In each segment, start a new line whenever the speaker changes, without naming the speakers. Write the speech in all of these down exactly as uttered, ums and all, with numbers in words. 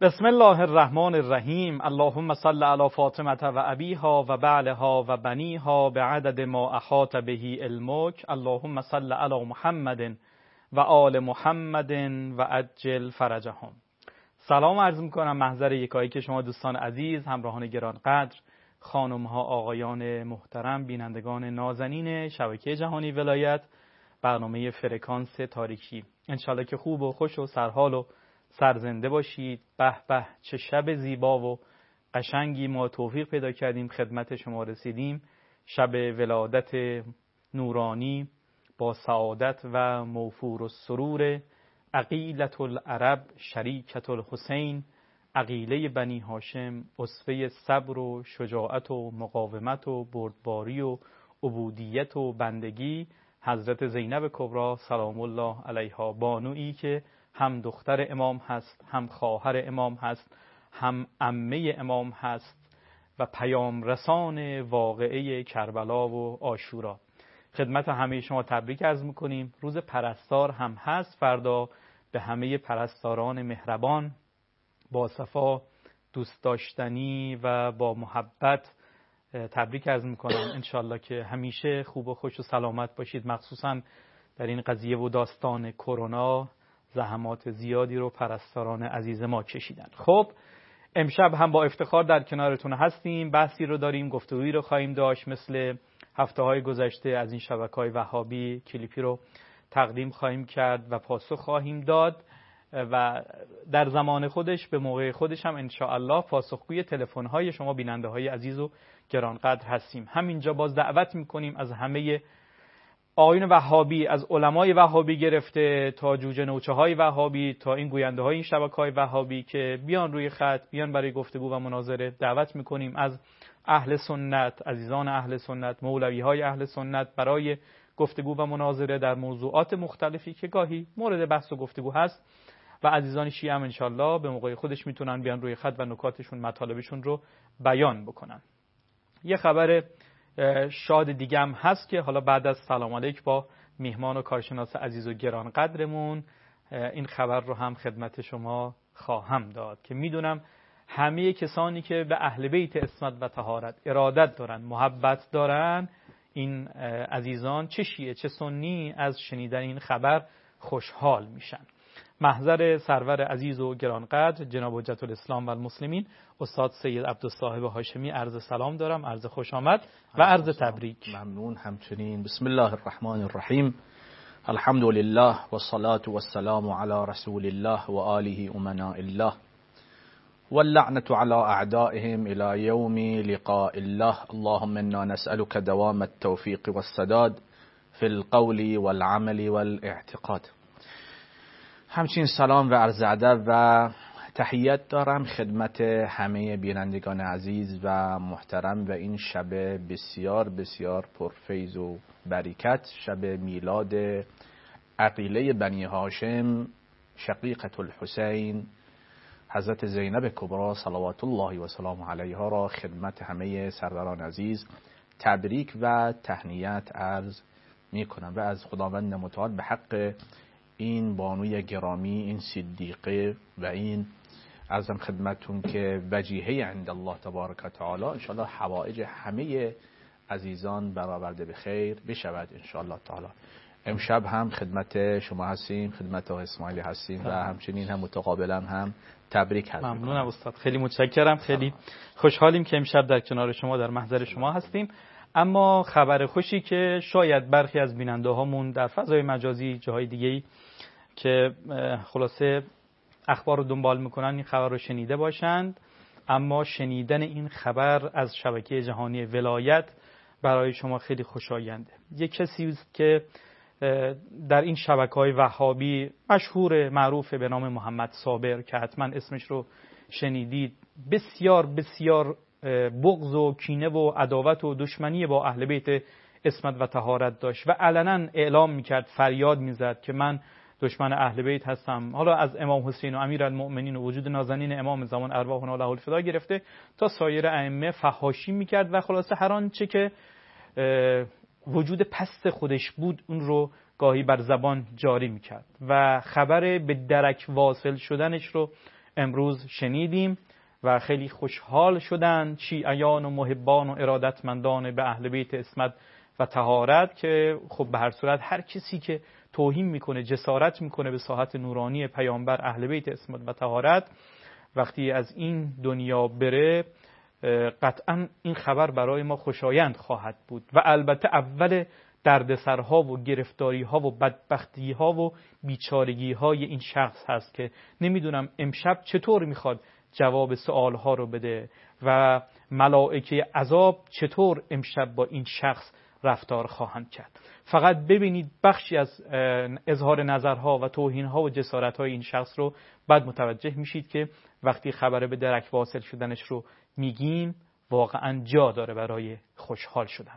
بسم الله الرحمن الرحیم. اللهم صل علی فاطمه و ابیها و بعلها و بنیها بعدد ما احاط به علمک. اللهم صل علی محمد و آل محمد و عجل فرجهم. سلام عرض میکنم محضر یکایک شما دوستان عزیز، همراهان گرانقدر، خانم ها، آقایان محترم، بینندگان نازنین شبکه جهانی ولایت، برنامه فرکانس تاریکی. انشالله که خوب و خوش و سرحال و سرزنده باشید. به به چه شب زیبا و قشنگی ما توفیق پیدا کردیم خدمت شما رسیدیم. شب ولادت نورانی با سعادت و موفور و سرور عقیلة العرب شریکة الحسین، عقیله بنی هاشم، اسوه صبر و شجاعت و مقاومت و بردباری و عبودیت و بندگی، حضرت زینب کبری سلام الله علیها، بانویی که هم دختر امام هست، هم خواهر امام هست، هم عمه امام هست و پیام رسان واقعه کربلا و عاشورا. خدمت همه شما تبریک عرض میکنیم. روز پرستار هم هست. فردا به همه پرستاران مهربان، با صفا، دوست داشتنی و با محبت تبریک عرض میکنم. انشالله که همیشه خوب و خوش و سلامت باشید. مخصوصا در این قضیه و داستان کرونا زحمات زیادی رو پرستاران عزیز ما کشیدن. خب امشب هم با افتخار در کنارتون هستیم. بحثی رو داریم، گفتگویی رو خواهیم داشت. مثل هفته های گذشته از این شبکه‌های وهابی کلیپی رو تقدیم خواهیم کرد و پاسخ خواهیم داد و در زمان خودش به موقع خودش هم انشاءالله پاسخگوی تلفن‌های شما بیننده‌های عزیز و گرانقدر هستیم. همینجا باز دعوت می‌کنیم از همه آیین وهابی، از علمای وهابی گرفته تا جوجه نوچه‌های وهابی تا این گوینده‌های این شبکه‌های وهابی که بیان روی خط، بیان برای گفتگو و مناظره. دعوت می‌کنیم از اهل سنت، عزیزان اهل سنت، مولوی‌های اهل سنت برای گفتگو و مناظره در موضوعات مختلفی که گاهی مورد بحث و گفتگو هست و عزیزان شیعه هم انشالله به موقع خودش میتونن بیان روی خط و نکاتشون، مطالبشون رو بیان بکنن. یه خبر شاد دیگه هم هست که حالا بعد از سلام علیک با میهمان و کارشناس عزیز و گرانقدرمون این خبر رو هم خدمت شما خواهم داد که میدونم همه کسانی که به اهل بیت عصمت و طهارت ارادت دارن، محبت دارن، این عزیزان چه شیعه چه سنی از شنیدن این خبر خوشحال میشن. محضر سرور عزیز و گرانقدر جناب حجت الاسلام و المسلمین استاد سید عبدالصاحب هاشمی عرض سلام دارم، عرض خوش آمد و عرض تبریک.
ممنون. همچنین بسم الله الرحمن الرحیم. الحمد لله و الصلاة و السلام علی رسول الله و آله امناء الله واللعنة على اعدائهم الى يوم لقاء الله. اللهم انا نسألك دوام التوفيق والسداد في القول والعمل والاعتقاد. همچنین سلام و عرض ادب و تحیت دارم خدمت همه بینندگان عزیز و محترم و این شب بسیار بسیار پرفیض و برکت، شب میلاد عقیله بنی هاشم شقیقة الحسین حضرت زینب کبری صلوات الله و سلام علیها را خدمت همه سروران عزیز تبریک و تهنیت عرض می کنم و از خداوند متعال به حق این بانوی گرامی، این صدیقه و این عرضم خدمتون که وجیهه عند الله تبارک و تعالی، انشاءالله حوائج همه عزیزان برآورده به خیر بشود انشاءالله تعالی. امشب هم خدمت شما هستیم، خدمت آقای اسماعیلی هستیم و همچنین هم متقابلا هم تبریک هستیم.
ممنونم استاد، خیلی متشکرم. خیلی خوشحالیم که امشب در کنار شما در محضر شما هستیم. اما خبر خوشی که شاید برخی از بیننده هامون در فضای مجازی جاهای دیگه‌ای که خلاصه اخبار رو دنبال میکنن این خبر رو شنیده باشند، اما شنیدن این خبر از شبکه جهانی ولایت برای شما خیلی خوشاینده. یک کسی است که در این شبکه‌های وهابی مشهور معروف به نام محمد صابر که حتما اسمش رو شنیدید، بسیار بسیار بغض و کینه و عداوت و دشمنی با اهل بیت عصمت و طهارت داشت و علنا اعلام میکرد، فریاد میزد که من دشمن اهل بیت هستم. حالا از امام حسین و امیرالمؤمنین و وجود نازنین امام زمان ارواحنا له الفدا گرفته تا سایر ائمه فحاشی میکرد و خلاصه هر آنچه که وجود پست خودش بود اون رو گاهی بر زبان جاری میکرد و خبر به درک واصل شدنش رو امروز شنیدیم و خیلی خوشحال شدن شیعیان و محبان و ارادتمندان به اهل بیت عصمت و طهارت که خب به هر صورت هر کسی که توهین میکنه، جسارت میکنه به ساحت نورانی پیامبر اهل بیت عصمت و طهارت، وقتی از این دنیا بره قطعا این خبر برای ما خوشایند خواهد بود و البته اول دردسرها و گرفتاریها و بدبختیها و بیچارگیهای این شخص هست که نمیدونم امشب چطور میخواد جواب سوالها رو بده و ملائکه عذاب چطور امشب با این شخص رفتار خواهند کرد. فقط ببینید بخشی از اظهار نظرها و توهینها و جسارتهای این شخص رو بعد متوجه میشید که وقتی خبر به درک واصل شدنش رو میگیم واقعا جا داره برای خوشحال شدن.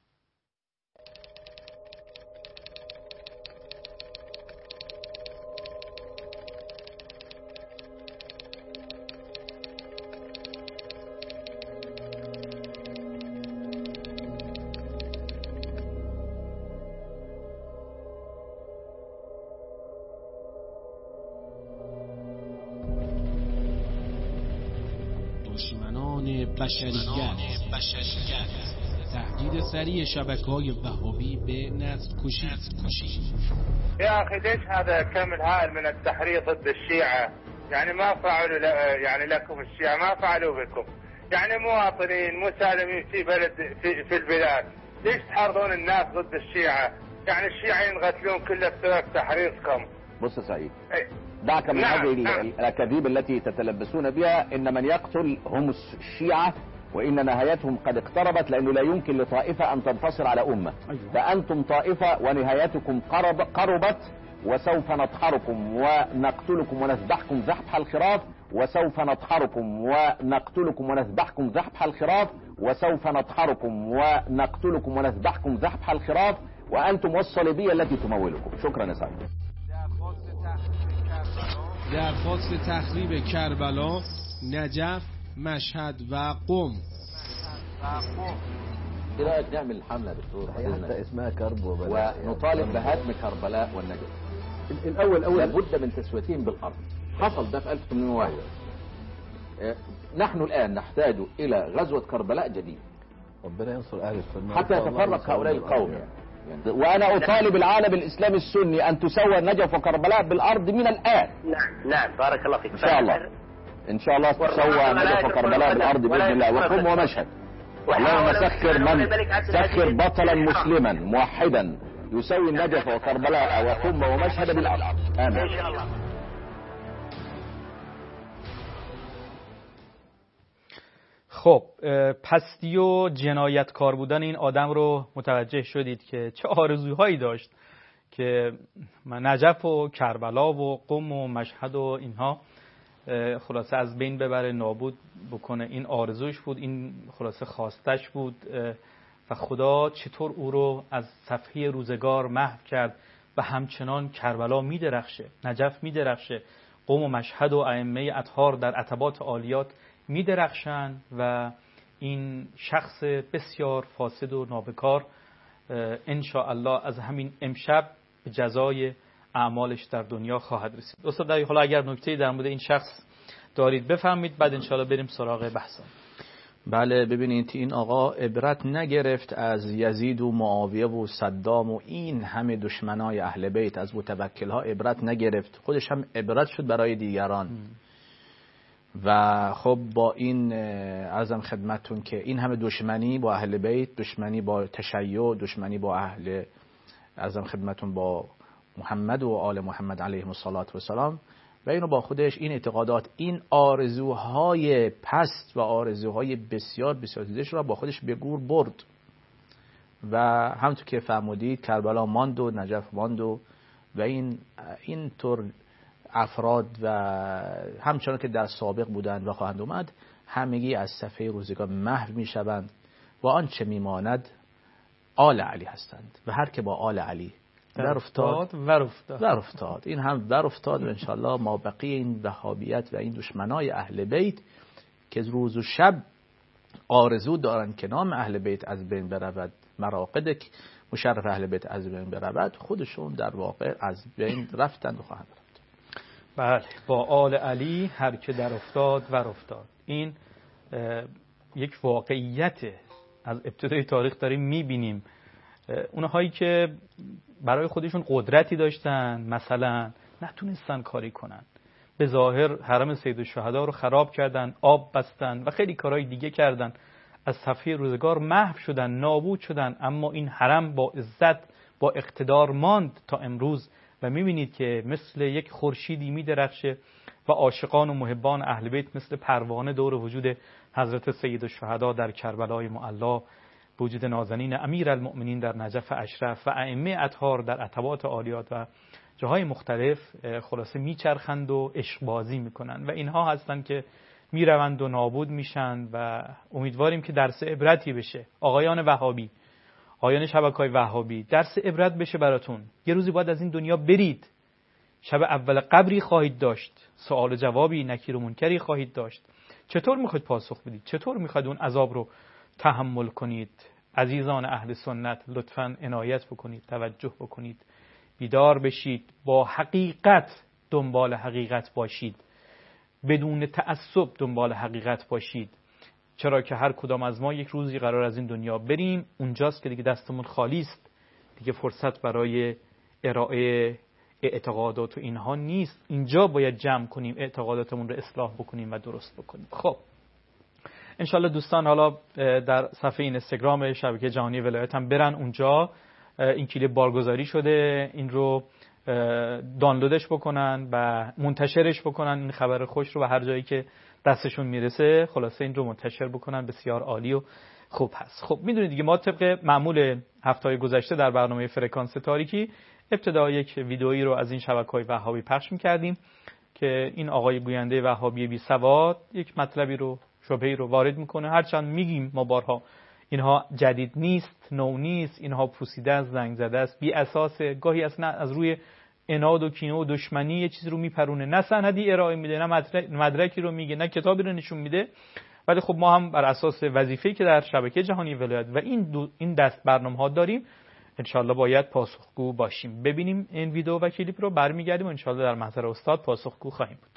بشریت تهدید سریع شبکه‌های وهابی به نسل کشی.
يا أخي ليش هذا كم الهائل من التحريض ضد الشيعة؟ يعني ما فعلوا يعني لكم الشيعة ما فعلوا بكم، يعني مواطنين مسالمين في بلد في, في البلاد، ليش تحرضون الناس ضد الشيعة؟ يعني الشيعة ينقتلون كله بسبب تحريضكم.
بص سعيد،
أي.
دعك من
نعم.
هذه
نعم.
الأكاذيب التي تتلبسون بها. إن من يقتل هم الشيعة، وإن نهايتهم قد اقتربت، لأنه لا يمكن لطائفة أن تنتصر على أمة. أيوة. فأنتم طائفة ونهايتكم قرب قربت، وسوف نطحركم ونقتلكم ونذبحكم ذبح الخراف، وسوف نطحركم ونقتلكم ونذبحكم ذبح الخراف، وسوف نطحركم ونقتلكم ونذبحكم ذبح الخراف، وأنتم والصليبية التي تمولكم. شكرا يا سعيد.
درخواست تخریب کربلا، نجف، مشهد و قم.
ايه رايك نعمل حمله دكتور
حتى اسمها كرب وبلاء
ونطالب بهدم كربلاء والنجف؟
الاول اول
لابد من تسويتهم بالارض. حصل ده في ألف وثمانمائة وواحد. نحن الان نحتاج الى غزوه كربلاء جديده.
ربنا ينصر اهل السنه
حتى يتفرق هؤلاء القوم. يعني. وانا اطالب العالم الاسلامي السني ان تسوى النجف وكربلاء بالارض من الان.
نعم نعم بارك الله فيك.
ان شاء الله ان شاء الله تسوى النجف وكربلاء بالارض باذن الله، وقم ومشهد. اللهم سخر من سخر بطلا مسلما موحدا يسوي النجف وكربلاء وقم ومشهد بالارض. امين.
خب پستی و جنایتکار بودن این آدم رو متوجه شدید که چه آرزوهایی داشت که نجف و کربلا و قم و مشهد و اینها خلاصه از بین ببره، نابود بکنه. این آرزوش بود، این خلاصه خواستش بود و خدا چطور او رو از صفحه روزگار محو کرد و همچنان کربلا می درخشه، نجف می درخشه، قم و مشهد و ائمه اطهار در عتبات عالیات می درخشن و این شخص بسیار فاسد و نابکار ان شاء الله از همین امشب به جزای اعمالش در دنیا خواهد رسید. استاد دایی، حالا اگر نکته‌ای در مورد این شخص دارید بفهمید، بعد ان شاء الله بریم سراغ بحثا.
بله ببینید این آقا عبرت نگرفت از یزید و معاویه و صدام و این همه دشمنای اهل بیت، از متوکلها عبرت نگرفت، خودش هم عبرت شد برای دیگران. م. و خب با این عرضم خدمتون که این همه دشمنی با اهل بیت، دشمنی با تشیع، دشمنی با اهل عرضم خدمتون با محمد و آل محمد علیهم الصلاة و السلام، و اینو با خودش این اعتقادات، این آرزوهای پست و آرزوهای بسیار بسیار دیدش را با خودش به گور برد و همونطور که فرمودید کربلا ماند و نجف ماند و و این اینطور افراد و همچنان که در سابق بودند و خواهند اومد همگی از صفحه روزگار محو می شوند و آنچه می ماند آل علی هستند و هر که با آل علی در افتاد
ور افتاد
ور افتاد این هم ور افتاد و انشالله ما بقیه این وهابیت و این دشمنای اهل بیت که روز و شب آرزو دارند که نام اهل بیت از بین برود، مراقد مشرف اهل بیت از بین برود، خودشون در واقع از بین رفتند و خواهند رفت.
بله، با آل علی هر که در افتاد ور افتاد. این یک واقعیت از ابتدای تاریخ داریم میبینیم. اونهایی که برای خودشون قدرتی داشتن مثلا نتونستن کاری کنن، به ظاهر حرم سیدالشهدا رو خراب کردن، آب بستن و خیلی کارهای دیگه کردن، از صفحه روزگار محو شدن، نابود شدن، اما این حرم با عزت با اقتدار ماند تا امروز و میبینید که مثل یک خورشیدی میدرخشه و عاشقان و محبان اهل بیت مثل پروانه دور وجود حضرت سیدالشهدا در کربلای معلا، وجود نازنین امیرالمؤمنین در نجف اشرف و ائمه اطهار در عتبات عالیات و جاهای مختلف خلاصه میچرخند و عشق بازی میکنن و اینها هستن که میروند و نابود میشن و امیدواریم که درس عبرتی بشه. آقایان وهابی، آقایان شبکه‌های وهابی، درس عبرت بشه براتون. یه روزی باید از این دنیا برید، شب اول قبری خواهید داشت، سوال و جوابی، نکیر و منکری خواهید داشت. چطور میخواید پاسخ بدید؟ چطور میخواید اون عذاب رو تحمل کنید؟ عزیزان اهل سنت لطفاً عنایت بکنید، توجه بکنید، بیدار بشید، با حقیقت دنبال حقیقت باشید، بدون تعصب دنبال حقیقت باشید، چرا که هر کدام از ما یک روزی قرار از این دنیا بریم، اونجاست که دیگه دستمون خالی است، دیگه فرصت برای ارائه اعتقادات و اینها نیست. اینجا باید جمع کنیم اعتقاداتمون رو اصلاح بکنیم و درست بکنیم. خب انشالله دوستان حالا در صفحه اینستاگرام شبکه جهانی ولایت هم برن، اونجا این کلیپ بارگذاری شده، این رو دانلودش بکنن و منتشرش بکنن، این خبر خوش رو به هر جایی که دستشون میرسه خلاصه این رو منتشر بکنن. بسیار عالی و خوب هست. خب میدونید دیگه ما طبق معمول هفته‌های گذشته در برنامه فرکانس تاریکی ابتدا یک ویدئویی رو از این شبکه‌های وهابی پخش می‌کردیم که این آقای گوینده وهابی بی سواد یک مطلبی رو، شبهه‌ای رو وارد میکنه. هرچند میگیم ما بارها اینها جدید نیست، نو نیست، اینها پوسیده است، زنگ زده است، بی اساسه، گاهی اصلا از روی عناد و کینه و دشمنی یه چیزی رو میپرونه، نه سندی ارائه میده، نه مدرکی رو میگه، نه کتابی رو نشون میده. ولی خب ما هم بر اساس وظیفه‌ای که در شبکه جهانی ولایت و این دو این دست برنامه‌ها داریم انشالله باید پاسخگو باشیم. ببینیم این ویدیو و کلیپ رو، برمیگردیم و انشالله در محضر استاد پاسخگو خواهیم بود.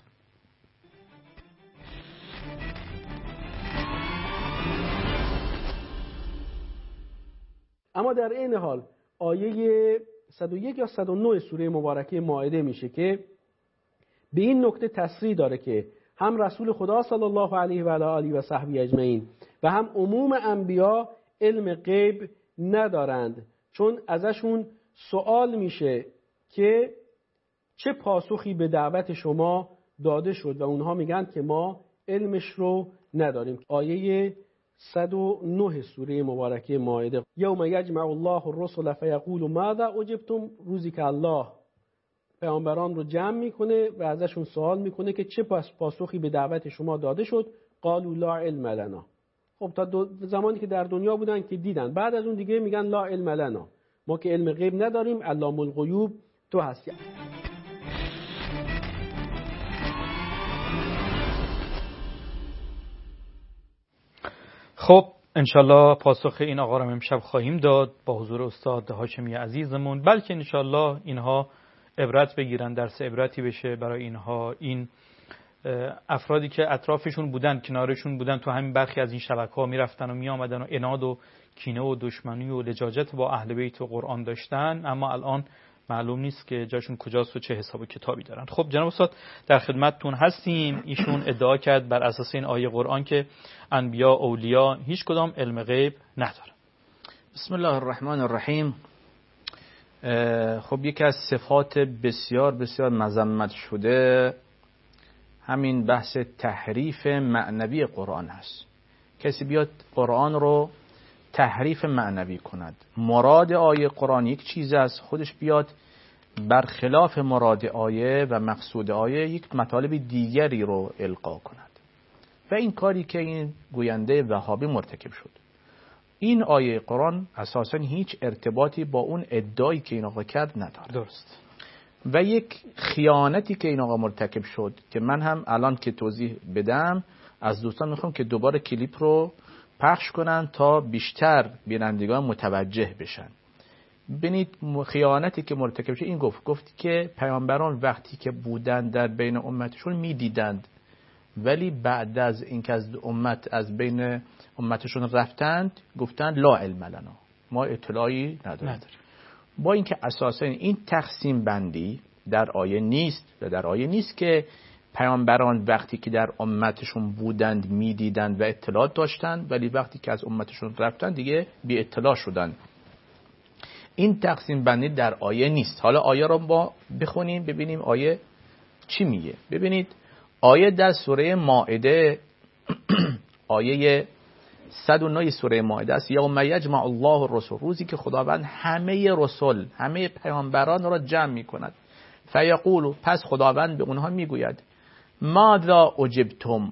اما در این حال آیه صد و یک یا صد و نه سوره مبارکه مائده میشه که به این نکته تصریح داره که هم رسول خدا صلی الله علیه و آله و صحبی اجمعین و هم عموم انبیا علم غیب ندارند، چون ازشون سوال میشه که چه پاسخی به دعوت شما داده شد و اونها میگن که ما علمش رو نداریم. آیه صد و نه سوره مبارکه مائده: یوم یجمع الله الرسل فیقول ماذا اجبتم، روزی که الله پیامبران رو جمع میکنه و ازشون سوال میکنه که چه پاسخی به دعوت شما داده شد. قالوا لا علم لنا. خب تا زمانی که در دنیا بودن که دیدن، بعد از اون دیگه میگن لا علم لنا، ما که علم غیب نداریم، علام الغیوب تو هستی.
خب انشالله پاسخ این آقا رو امشب خواهیم داد با حضور استاد هاشمی عزیزمون، بلکه انشالله اینها عبرت بگیرن، درس عبرتی بشه برای اینها. این افرادی که اطرافشون بودن، کنارشون بودن، تو همین برخی از این شبکه‌ها میرفتن و میآمدن و عناد و کینه و دشمنی و لجاجت با اهل بیت و قرآن داشتن، اما الان معلوم نیست که جاشون کجاست و چه حساب کتابی دارن. خب جناب استاد در خدمتتون هستیم. ایشون ادعا کرد بر اساس این آیه قرآن که انبیا اولیا هیچ کدام علم غیب ندارن.
بسم الله الرحمن الرحیم. خب یکی از صفات بسیار بسیار مذمت شده همین بحث تحریف معنوی قرآن هست. کسی بیاد قرآن رو تحریف معنوی کند، مراد آیه قرآن یک چیز است، خودش بیاد برخلاف مراد آیه و مقصود آیه یک مطالب دیگری رو القا کند و این کاری که این گوینده وهابی مرتکب شد. این آیه قرآن اساساً هیچ ارتباطی با اون ادعایی که این آقا کرد نداره.
درست.
و یک خیانتی که این آقا مرتکب شد که من هم الان که توضیح بدم از دوستان میخوام که دوباره کلیپ رو پخش کنن تا بیشتر بینندگان متوجه بشن ببینید خیانتی که مرتکب شد این گفت گفت که پیامبران وقتی که بودند در بین امتشون میدیدند، ولی بعد از اینکه از امت از بین امتشون رفتند گفتند لا علم لنا، ما اطلاعی نداریم. نداریم. با اینکه اساسا این تقسیم بندی در آیه نیست و در آیه نیست که پیامبران وقتی که در امتشون بودند میدیدند و اطلاع داشتند، ولی وقتی که از امتشون رفتند دیگه بی اطلاع شدند. این تقسیم بندی در آیه نیست. حالا آیه رو با بخونیم ببینیم آیه چی میگه. ببینید آیه در سوره مائده آیه صد و نه سوره مائده است. یوم یجمع الله الرسل، روزی که خداوند همه رسل همه پیامبران را جمع میکند. فیقول، پس خداوند به اونها میگوید ماذا اجبتم،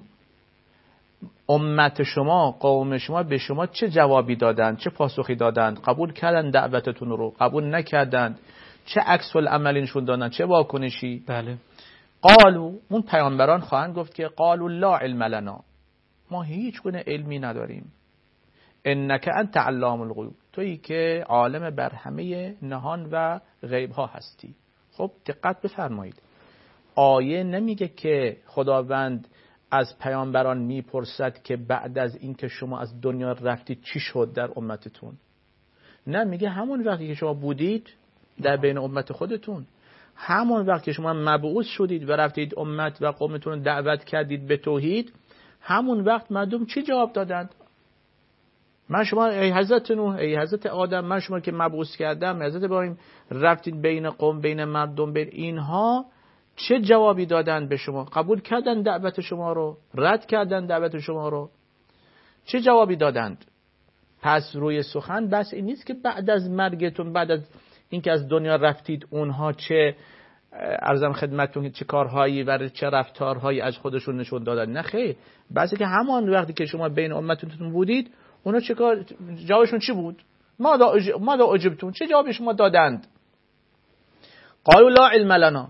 امت شما قوم شما به شما چه جوابی دادند، چه پاسخی دادند، قبول کردند دعوتتون رو، قبول نکردند، چه عکس العملینشون دادند، چه واکنشی؟
بله.
قالو، اون پیامبران خواهند گفت که قالو لا علم لنا، ما هیچ گونه علمی نداریم. انک انت علام الغیوب، تویی که عالم بر همه نهان و غیب ها هستی. خب دقت بفرمایید، آیه نمیگه که خداوند از پیامبران میپرسد که بعد از اینکه شما از دنیا رفتید چی شد در امتتون. نه، میگه همون وقتی که شما بودید در بین امت خودتون، همون وقتی که شما مبعوث شدید و رفتید امت و قومتون رو دعوت کردید به توحید، همون وقت مردم چی جواب دادند؟ من شما ای حضرت نوح، ای حضرت آدم، من شما که مبعوث کردم، حضرت ابراهیم، رفتید بین قوم بین مردم، بین اینها چه جوابی دادن به شما؟ قبول کردن دعوت شما رو؟ رد کردن دعوت شما رو؟ چه جوابی دادند؟ پس روی سخن بس این نیست که بعد از مرگتون، بعد از اینکه از دنیا رفتید، اونها چه عرضم خدمتتون چه کارهایی و چه رفتارهایی از خودشون نشون دادن. نه خیر، بس که همان وقتی که شما بین امتتون بودید، اونا چه کار، جوابشون چی بود؟ ما دا اج... ما دا اجبتون، چه جوابی شما دادند؟ قالوا لا علم لنا.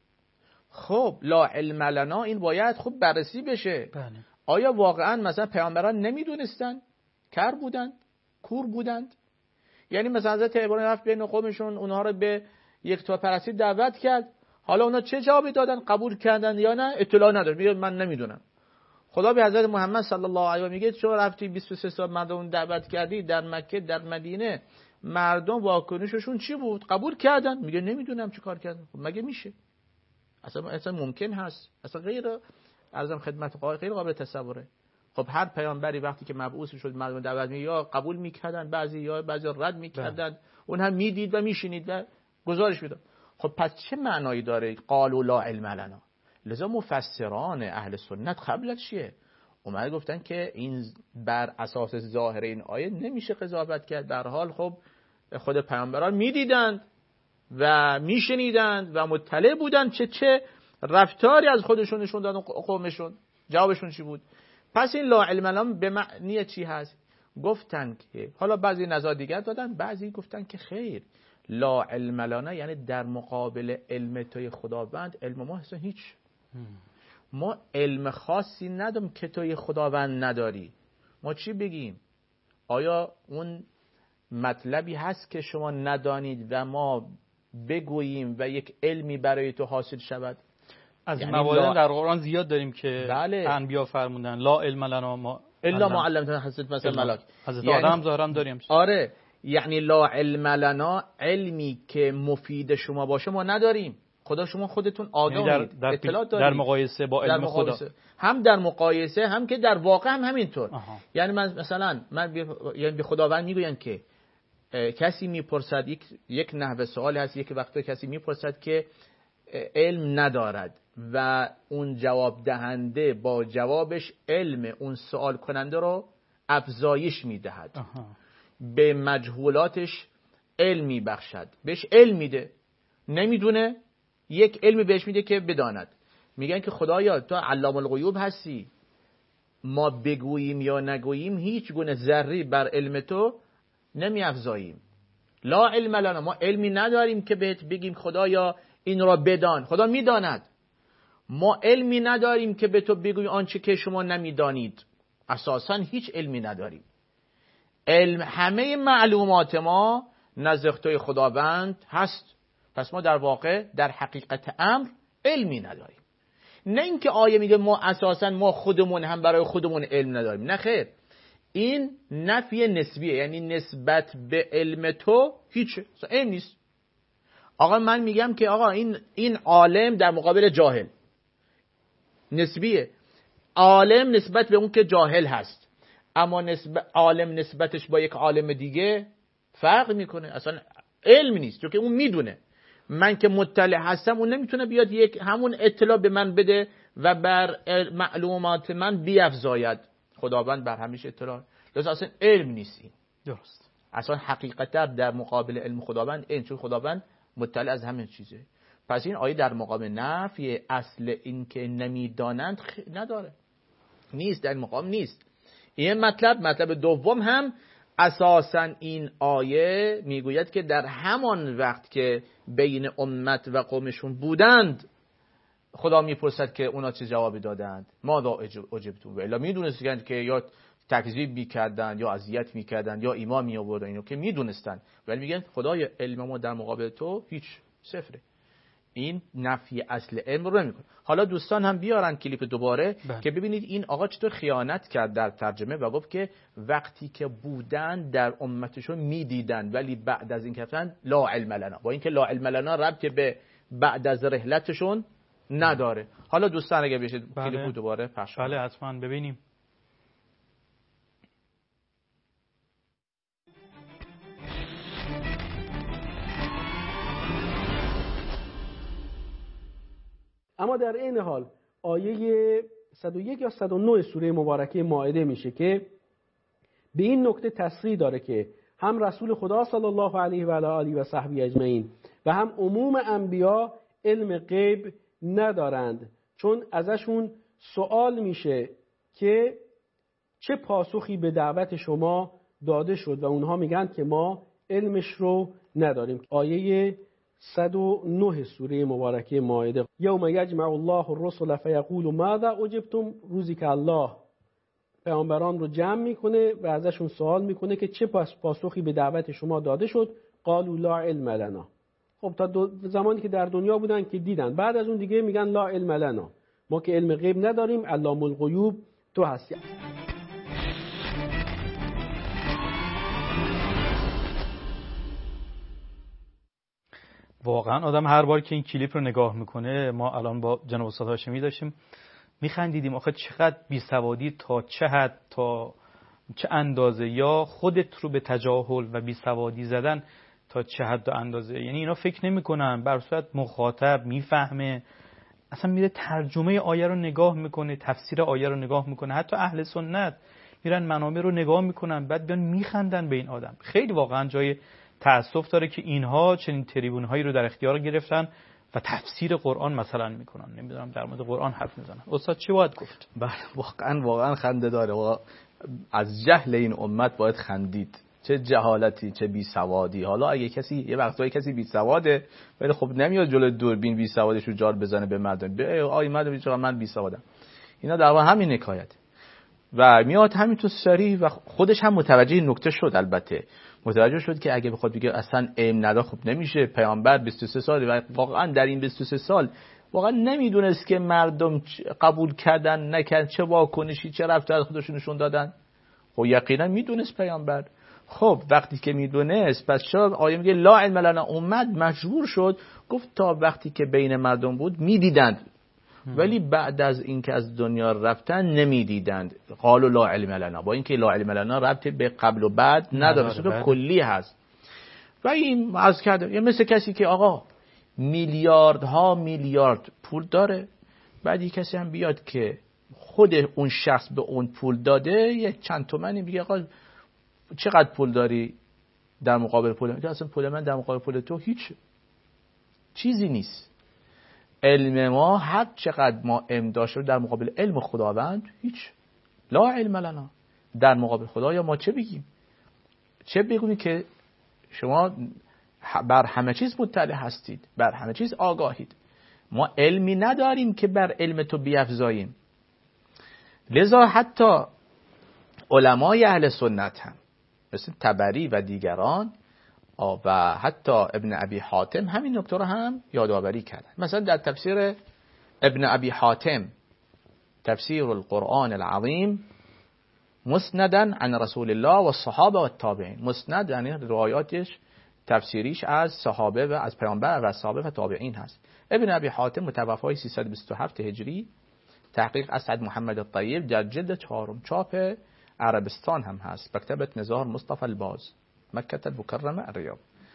خب لا علم لنا این باید خوب بررسی بشه.
بله.
آیا واقعا مثلا پیامبران نمیدونستن؟ کر بودند؟ کور بودند؟ یعنی مثلا حضرت ابراهیم رفت بین قومشون، اونها رو به یک تا پرستی دعوت کرد، حالا اونا چه جوابی دادن؟ قبول کردن یا نه؟ اطلاع نداره، میگه من نمیدونم. خدا به حضرت محمد صلی الله علیه و میگه شما رفتی بیست و سه سال مردم دعوت کردی در مکه در مدینه، مردم واکنششون چی بود؟ قبول کردن؟ میگه نمیدونم چه کار کردن. خب مگه میشه؟ اصلا اصلا ممکن هست؟ اصلا غیر ارزم خدمت غیر قابل تصوره. خب هر پیامبری وقتی که مبعوث شد مردم دعوت می یا قبول میکردن، بعضی یا بعضی رد میکردن، اون هم میدید و میشنید و گزارش میداد. خب پس چه معنایی داره قالوا لا علم لنا؟ لذا مفسران اهل سنت قبل از چیه اومد گفتن که این بر اساس ظاهر این آیه نمیشه قضاوت کرد. در حال خب خود پیامبران میدیدند و میشنیدند و مطلع بودند چه چه رفتاری از خودشون نشون دادن قومشون. جوابشون چی بود؟ پس این لا علم لنا به معنی چی هست؟ گفتن که حالا بعضی نظر دیگر دادن، بعضی گفتن که خیر، لا علم لنا یعنی در مقابل علم توی خداوند علم ما اصلا هیچ. ما علم خاصی نداریم که توی خداوند نداری. ما چی بگیم؟ آیا اون مطلبی هست که شما ندانید و ما بگوییم و یک علمی برای تو حاصل شود؟
از
یعنی
موارد
لا...
در قرآن زیاد داریم که
بله.
انبیا فرمودن لا علم لنا ما
الا ما علمتنا حضرت مثلا ملاک.
حضرت
یعنی...
آدم ظاهرا داریم.
آره، یعنی لا علم لنا، علمی که مفید شما باشه ما نداریم. خدا شما خودتون آگاهید، اطلاع دارید
در مقایسه با علم خدا،
هم در مقایسه هم که در واقع هم همینطور. آها. یعنی من مثلا من بی... یعنی به خداوند میگویم که کسی میپرسد، یک یک نحوه سوال هست، یک وقتا کسی میپرسد که علم ندارد و اون جواب دهنده با جوابش علم اون سوال کننده رو افزایش میدهد. آها. به مجهولاتش علم میبخشد، بهش علم میده، نمیدونه یک علمی بهش میده که بداند. میگن که خدایا تو علام الغیوب هستی، ما بگوییم یا نگوییم هیچ گونه ذره بر علم تو نمیافزاییم. لا علم لنا، ما علمی نداریم که بهت بگیم خدایا این را بدان. خدا میداند. ما علمی نداریم که به تو بگوییم آنچه که شما نمیدانید. اساسا هیچ علمی نداریم. علم، همه معلومات ما نزد توی خداوند هست. پس ما در واقع در حقیقت امر علمی نداریم. نه اینکه آیه میگه ما اساسا ما خودمون هم برای خودمون علم نداریم، نه خیر، این نفی نسبیه، یعنی نسبت به علم تو هیچ علم نیست. آقا من میگم که آقا این این عالم در مقابل جاهل نسبیه، عالم نسبت به اون که جاهل هست، اما نسبت عالم نسبتش با یک عالم دیگه فرق میکنه، اصلا علم نیست، چون که اون میدونه. من که مطلع هستم، اون نمیتونه بیاد یک همون اطلاع به من بده و بر معلومات من بیفزاید. خداوند بر همیشه اطلاع، لذا اصلا علم نیست این.
درست.
اصلا حقیقتا در مقابل علم خداوند این، چون خداوند مطلع از همه چیزه. پس این آیه در مقابل نفی اصل این که نمیدانند نداره، نیست، در مقام نیست. این مطلب مطلب دوم هم اساساً این آیه میگوید که در همان وقت که بین امت و قومشون بودند، خدا میپرسد که اونا چه جوابی دادند. ماذا اجبتون؟ و الا میدونستند که یا تکذیب میکردند یا اذیت میکردند یا ایمان میآوردن، اینو که میدونستند، ولی میگن خدای علم ما در مقابل تو هیچ، صفره. این نفی اصل علم رو نمیکنه. حالا دوستان هم بیارن کلیپ دوباره بله. که ببینید این آقا چطور خیانت کرد در ترجمه و گفت که وقتی که بودن در امتشون میدیدن ولی بعد از این که رفتن لا علم لنا، با اینکه لا علم لنا ربطی به بعد از رحلتشون نداره. حالا دوستان اگه بشید بله. کلیپ دوباره پخش کنید.
بله حتما ببینیم.
اما در این حال آیه صد و یک یا صد و نه سوره مبارکه مائده میشه که به این نکته تصریح داره که هم رسول خدا صلی الله علیه و آله و صحبی اجمعین و هم عموم انبیا علم غیب ندارند، چون ازشون سوال میشه که چه پاسخی به دعوت شما داده شد و اونها میگن که ما علمش رو نداریم. آیه صد و نه سوره مبارکه مائده: یوم یجمع الله الرسل فیقول ماذا اجبتم، روزی که الله پیامبران رو جمع میکنه و ازشون سوال میکنه که چه پاسخی به دعوت شما داده شد. قالوا لا علم لنا. خب تا زمانی که در دنیا بودن که دیدن، بعد از اون دیگه میگن لا علم لنا، ما که علم غیب نداریم، علام الغیوب تو هستی.
واقعا آدم هر بار که این کلیپ رو نگاه میکنه، ما الان با جناب استاد هاشمی داشتیم میخندیدیم، آخه چقدر بیسوادی تا چه حد، تا چه اندازه، یا خودت رو به تجاهل و بیسوادی زدن تا چه حد و اندازه. یعنی اینا فکر نمیکنن، بر صورت مخاطب میفهمه، اصلا میره ترجمه آیه رو نگاه میکنه، تفسیر آیه رو نگاه میکنه. حتی اهل سنت میرن منابع رو نگاه میکنن، بعد بیان میخندن به این آدم. خیلی واقعا جای تأسف داره که اینها چنین تریبون هایی رو در اختیار گرفتن و تفسیر قرآن مثلا میکنن. نمیدونم در مورد قرآن حرف میزنن. استاد چی باید گفت؟
بله واقعا واقعا خنده داره. واقعا از جهل این امت باید خندید. چه جهالتی، چه بی سوادی. حالا اگه کسی یه وقتایی کسی بی سواده، ولی خب نمیاد جلوی دوربین بی سوادش رو جار بزنه به مردم، به آی مردم چرا من بی سوادم. اینا در واقع همین حکایت و میاد همینطور سری و خودش هم متوجه این نکته شد. البته متوجه شد که اگه بخواد بگه اصلا علم نداره، خب نمیشه. پیامبر بیست و سه سال و واقعا در این بیست و سه سال واقعا نمیدونست که مردم قبول کردن نکردن، چه واکنشی، چه رفتار خودشون نشون دادن. خب یقینا میدونست پیامبر. خب وقتی که میدونست، پس چرا آیه میگه لا علم لنا؟ اومد مجبور شد گفت تا وقتی که بین مردم بود میدیدند، ولی بعد از اینکه از دنیا رفتن نمیدیدند. قالوا لا علم لنا، با اینکه لا علم لنا ربطی به قبل و بعد نداره، صورت کلی هست. و این عرض کرده یه مثل کسی که آقا میلیاردها میلیارد پول داره، بعد یک کسی هم بیاد که خود اون شخص به اون پول داده یک چند تومانی، میگه آقا چقدر پول داری در مقابل پول من؟ اصلا پول من در مقابل پول تو هیچ چیزی نیست. علم ما هر چقدر ما علم داشته در مقابل علم خداوند هیچ. لا علم لنا. در مقابل خدا یا ما چه بگیم؟ چه بگوییم که شما بر همه چیز مطلع هستید، بر همه چیز آگاهید. ما علمی نداریم که بر علم تو بیفزاییم. لذا حتی علمای اهل سنت هم مثل طبری و دیگران و حتی ابن ابی حاتم همین نکته رو هم یادآوری کردن. مثلا در تفسیر ابن ابی حاتم، تفسیر القرآن العظیم مسندا عن رسول الله و الصحابه و التابعین، مسند یعنی روایاتش تفسیریش از صحابه و از پیامبر و از صحابه و تابعین هست. ابن ابی حاتم متوفای سیصد و بیست و هفت هجری، تحقیق اسعد محمد الطیب، در جلد چهارم، چاپ عربستان هم هست، مکتبت نزار مصطفى الباز، مکه المکرمه الریاض.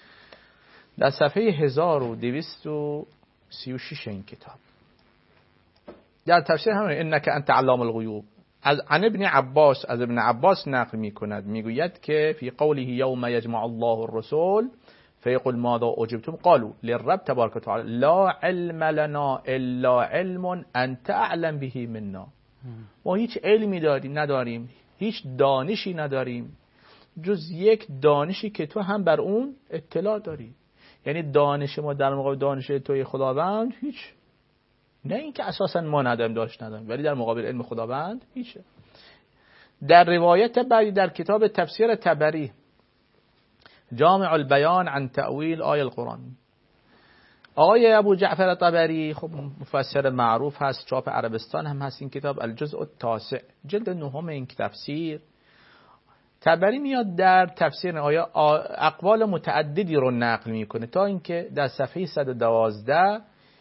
در صفحه هزار و دویست و سی و شش این کتاب در تفسیر همین انک انت علام الغیوب از عن ابن عباس، از ابن عباس نقل می کند، میگوید که فی قوله یوم یجمع الله الرسول فیقول ماذا اجبتم قالوا للرب تبارک وتعالى لا علم لنا الا علم انت اعلم به منا. ما هیچ علمی داریم نداریم، هیچ دانشی نداریم جز یک دانشی که تو هم بر اون اطلاع داری. یعنی دانش ما در مقابل دانش توی خداوند هیچ، نه اینکه اساسا ما نداریم داشت نداریم، ولی در مقابل علم خداوند هیچه. در روایت بعدی در کتاب تفسیر طبری جامع البیان عن تأویل آیه القرآن، آقای ابو جعفر طبری خب مفسر معروف هست، چاپ عربستان هم هست این کتاب، الجزء التاسع، جلد نهم این تفسیر. طبری میاد در تفسیر آیه اقوال متعددی رو نقل میکنه تا اینکه در صفحه صد و دوازده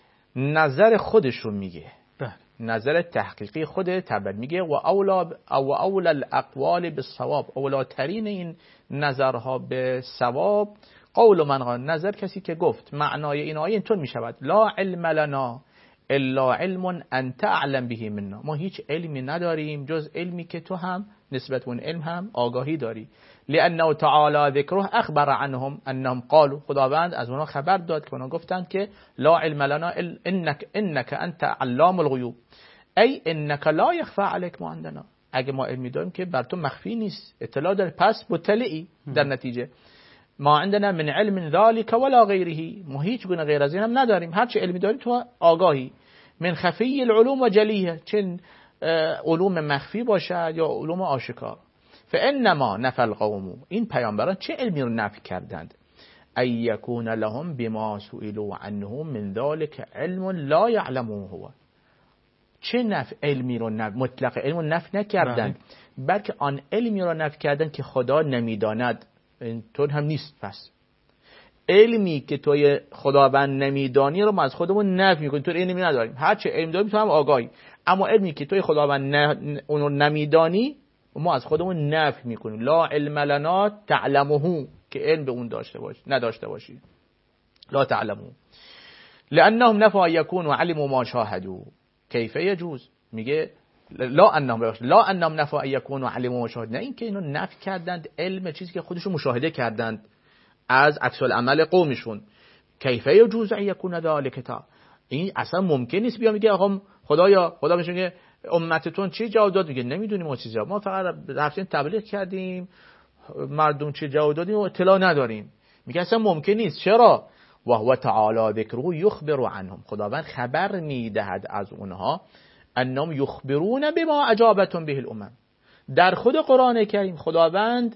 نظر خودش رو میگه، نظر تحقیقی خود طبری میگه و اولا او اول الاقوال بالصواب، اولاترین این نظرها به صواب قول من قال، نظر کسی که گفت معنای این آیه اینطور میشود لا علم لنا الا علم انت اعلم به منا، ما هیچ علمی نداریم جز علمی که تو هم نسبت اون علم هم آگاهی داری. لانه تعالی ذکره اخبر عنهم انهم قالوا، خداوند از اونها خبر داد که اونها گفتند که لا علم لنا انك انك انت علام الغیوب، ای انك لا يخفى عليك ما عندنا، اگه ما علمی داریم که بر تو مخفی نیست، اطلاع داری، پس مطلعی. در نتیجه ما عندنا من علم ذلك ولا غیره، ما هیچ گونه غیر از این هم نداریم، هر چه علمی داریم تو آگاهی. من خفی العلوم و جلیه، چه علوم مخفی باشد یا علوم آشکار. فانما نفى القوم، این پیامبران چه علمی رو نفی کردند؟ ای یکون لهم بما سئلوا عنه من ذلك علم لا يعلمه هو، چه نفی علمی رو نفی، مطلق علم رو نفی نکردند، بلکه آن علمی رو نفی کردند که خدا نمیداند. اینطور هم نیست. پس علمی که توی خداوند نمیدانی رو ما از خودمون نفی میکنیم، تو علمی نداریم، هر چه علم داریم تو هم آگاهی، اما علمی که توی خداوند نه اون رو نمیدانی ما از خودمون نفی میکنیم. لا علم لنا تعلمه، که علم به اون داشته باشی نداشته باشی، لا تعلمه. لانهم نفوا یکونوا علموا ما شاهدوا کیف یجوز، میگه لا انهم لا انهم نفوا یکونوا علموا ما شاهدوا، نه اینکه اینو نفی کردند علم چیزی که خودشون مشاهده کردند از عکس العمل قومشون. کیف یجوز ان یکون ذلک تا، این اصلا ممکن نیست بیا میگه آقا خدایا، خدا بهش میگه امتتون چی جواب داد، میگه نمیدونیم ما چی جواب، ما فقط رفتیم تبلیغ کردیم، مردم چی جواب دادیم و اطلاع نداریم. میگه اصلا ممکن نیست. چرا؟ و هو تعالی ذکره یخبر عنهم، خداوند خبر میدهد از اونها، انهم یخبرون بما اجابتهم به الامم، در خود قرآن کریم خداوند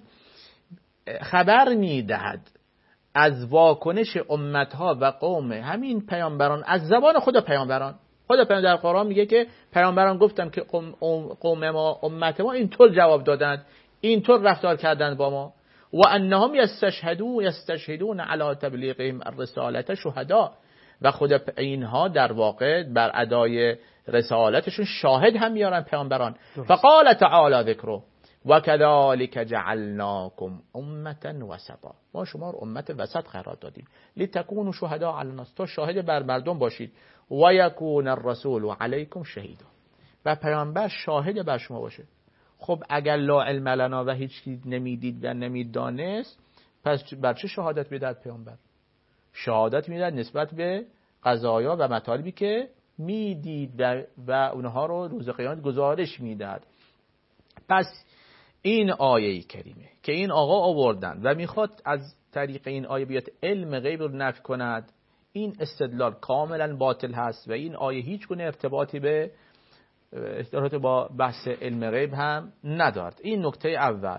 خبر میدهد از واکنش امتها و قوم همین پیامبران از زبان خود پیامبران. خود پیامبر در قرآن میگه که پیامبران گفتم که قوم, قوم ما امت ما اینطور جواب دادند، اینطور رفتار کردند با ما. و انهم یستشهدون یستشهدون علی تبلیغهم الرسالة شهدا، و خود اینها در واقع بر ادای رسالتشون شاهد هم میارن پیامبران. فقال تعالی ذکره و کذالک جعلناکم امة وسطا، ما شما رو امت وسط قرار دادیم، لتکونوا شهداء علی الناس، تا شاهد بر مردم باشید، و یکون الرسول علیکم شهیدا، و پیامبر شاهد بر شما باشه. خب اگر لا علم لنا و هیچ چیز نمیدید و نمیدانست، پس بر چه شهادت میداد پیامبر؟ شهادت میداد نسبت به قضایا و مطالبی که میدید و اونها رو روز قیامت گزارش میداد. پس این آیه کریمه که این آقا آوردن و میخواد از طریق این آیه بیاد علم غیب رو نفی کند، این استدلال کاملا باطل هست و این آیه هیچ گونه ارتباطی به ارتباط با بحث علم غیب هم ندارد. این نکته اول.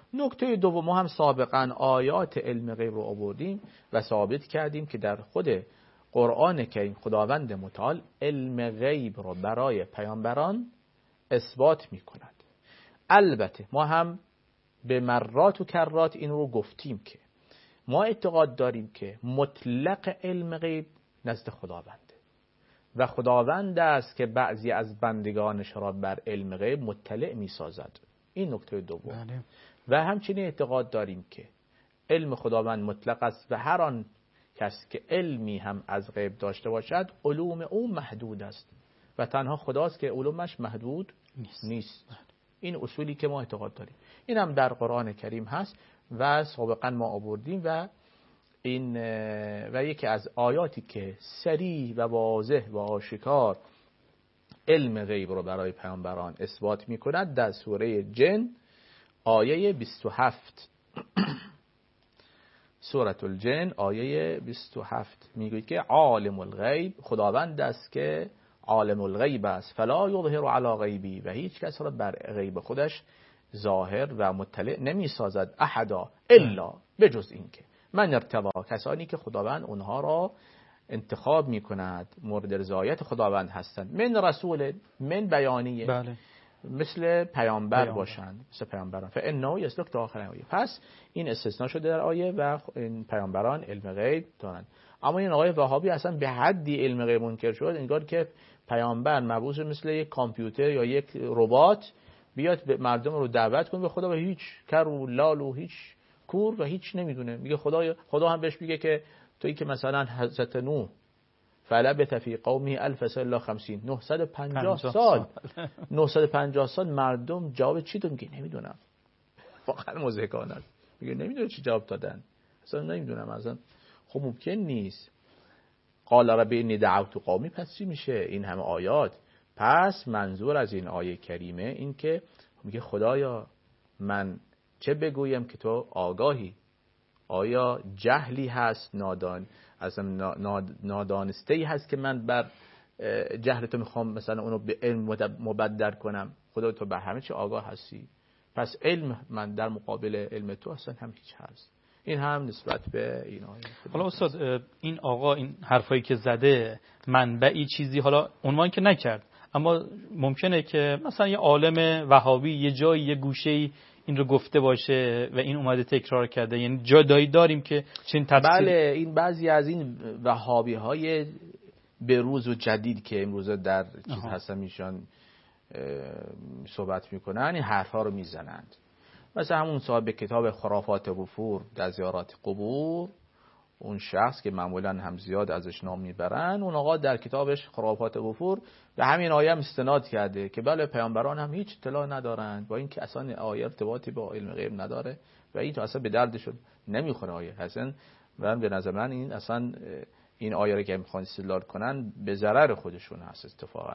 نکته دوم، ما هم سابقا آیات علم غیب رو آوردیم و ثابت کردیم که در خود قرآن کریم خداوند متعال علم غیب رو برای پیامبران اثبات می کند. البته ما هم به مرات و کرات این رو گفتیم که ما اعتقاد داریم که مطلق علم غیب نزد خداونده و خداوند است که بعضی از بندگانش را بر علم غیب مطلع می سازد. این نکته دوم. بله. و همچنین اعتقاد داریم که علم خداوند مطلق است و هر آن کسی که علمی هم از غیب داشته باشد علوم او محدود است و تنها خداست که علومش محدود نیست, نیست. این اصولی که ما اعتقاد داریم، این هم در قرآن کریم هست و سابقا ما آوردیم و این و یکی از آیاتی که صریح و واضح و آشکار علم غیب رو برای پیامبران اثبات می کند در سوره جن آیه بیست و هفت سوره الجن آیه بیست و هفت میگوید که عالم الغیب، خداوند است که عالم الغیب است، فلا یظهر علی غیبی، و هیچ کس را بر غیب خودش ظاهر و مطلع نمی سازد احدا الا، بجز این که من ارتضا، کسانی که خداوند اونها را انتخاب می کند مورد رضایت خداوند هستند، من رسول، من بیانیه، بله. مثل پیامبر, پیامبر باشند، مثل پیامبران، فانه یسلک تا آخر آیه. پس این استثناء شده در آیه و این پیامبران علم غیب دارند. اما این آقای وهابی اصلا به حدی علم غیب منکر شد انگار که پیامبر مبعوث مثل یک کامپیوتر یا یک ربات بیاد به مردم رو دعوت کنه به خدا و هیچ کر و لال و هیچ کور و هیچ نمیدونه. میگه خدا خدا هم بهش میگه که تویی که مثلا حضرت نوح فلبث فی قومه الف سنه الا خمسین، نهصد و پنجاه سال نهصد و پنجاه سال مردم جواب چی دادن؟ میگه نمیدونم. واقعا مضحکانه است. میگه نمیدونه چی جواب دادن، اصلا نمیدونم. اصلا خب ممکن نیست. قال رب انی دعوت قومی، پس چی میشه این همه آیات؟ پس منظور از این آیه کریمه این که میگه خدایا من چه بگویم که تو آگاهی؟ آیا جهلی هست، نادان اصلا نادانسته‌ای هست که من بر جهل تو میخوام مثلا اونو به علم مبدل کنم؟ خدا تو بر همه چی آگاه هستی، پس علم من در مقابل علم تو اصلا هم هیچ هست. این هم نسبت به این آیه.
حالا استاد این آقا این حرفایی که زده منبعی چیزی حالا عنوان که نکرد، اما ممکنه که مثلا یه عالم وهابی یه جایی یه گوشه‌ای این رو گفته باشه و این اومده تکرار کرده، یعنی جایی داریم که چنین تفسیر.
بله، این بعضی از این وهابی های بروز و جدید که امروز در چیز هستن میشن صحبت میکنن، این حرفا رو میزنند. مثلا همون صاحب کتاب خرافات وفور در زیارات قبور، اون شخص که معمولا هم زیاد ازش نام میبرن، اون آقا در کتابش خرافات وفور به همین آیه هم استناد کرده که بله پیامبران هم هیچ اطلاع ندارند، با اینکه اصلا آیه ارتباطی با علم غیب نداره و این تو اصلا به دردشون نمیخوره آیه. اصلا من به نظر من این اصلا این آیه رو که میخوان استدلال کنن به ضرر خودشون هست اتفاقا.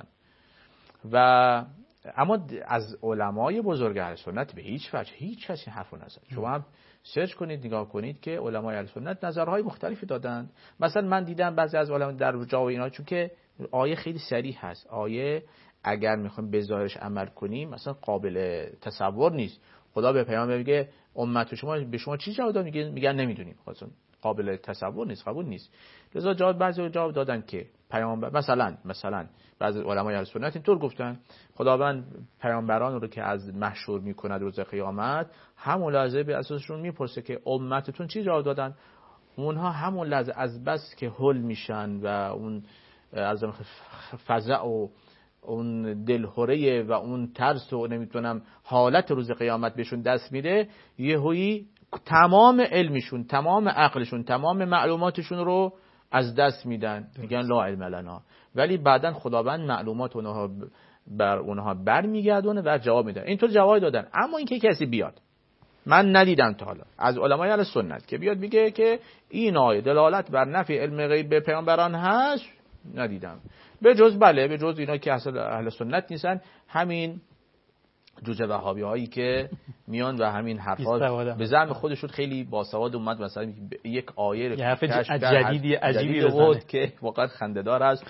و اما از علمای بزرگ اهل سنت به هیچ وجه هیچ کسی حرف نزد. شما هم سرچ کنید نگاه کنید که علمای اهل سنت نظرهای مختلفی دادند. مثلا من دیدم بعضی از علما در جواب اینا، چون که آیه خیلی صریح هست، آیه اگر میخوایم به ظاهرش عمل کنیم مثلا قابل تصور نیست. خدا به پیامبر میگه امت شما به شما چی جواب داد؟ میگه میگن نمیدونیم. خاصن قابل تصور نیست، قبول نیست. لذا جواب بعضی جواب دادن که پیامبر مثلا مثلا بعضی علمای اهل سنت اینطور گفتن خداوند پیامبران رو که از محشور میکند روز قیامت همون لحظه به اساسشون میپرسه که امتتون چی جواب دادن؟ اونها همون لحظه از بس که هول میشن و اون از فزع و اون دلهوره و اون ترس و نمیتونم حالت روز قیامت بهشون دست میده، یهویی تمام علمشون، تمام عقلشون، تمام معلوماتشون رو از دست میدن، میگن لا علم لنا. ولی بعدن خداوند معلومات اونها بر اونها برمیگردونه و جواب میده. اینطور جواب دادن. اما اینکه کسی بیاد، من ندیدم تا حالا از علمای اهل سنت که بیاد بگه که این آیه دلالت بر نفی علم غیب به پیامبران هست، ندیدم. به جز بله به جز اینا که اصلا اهل سنت نیستن، همین جوجه وهابی هایی که میان و همین حرفا به زعم خودشون خیلی باسواد اومد مثلا یک آیه رو
جدیدی عجیبی
بود که واقعا خنده‌دار است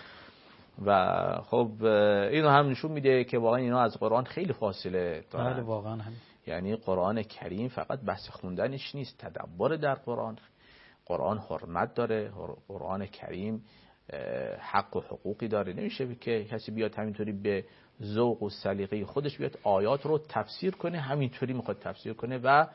و خب اینو هم نشون میده که واقعا اینا از قرآن خیلی فاصله دارن.
واقعا همین.
یعنی قرآن کریم فقط بحث خوندنش نیست، تدبر در قرآن. قرآن حرمت داره، قرآن کریم حق و حقوقی داره. نمیشه که کسی بیاد همینطوری به ذوق و سلیقه خودش بیاد آیات رو تفسیر کنه، همینطوری میخواد تفسیر کنه و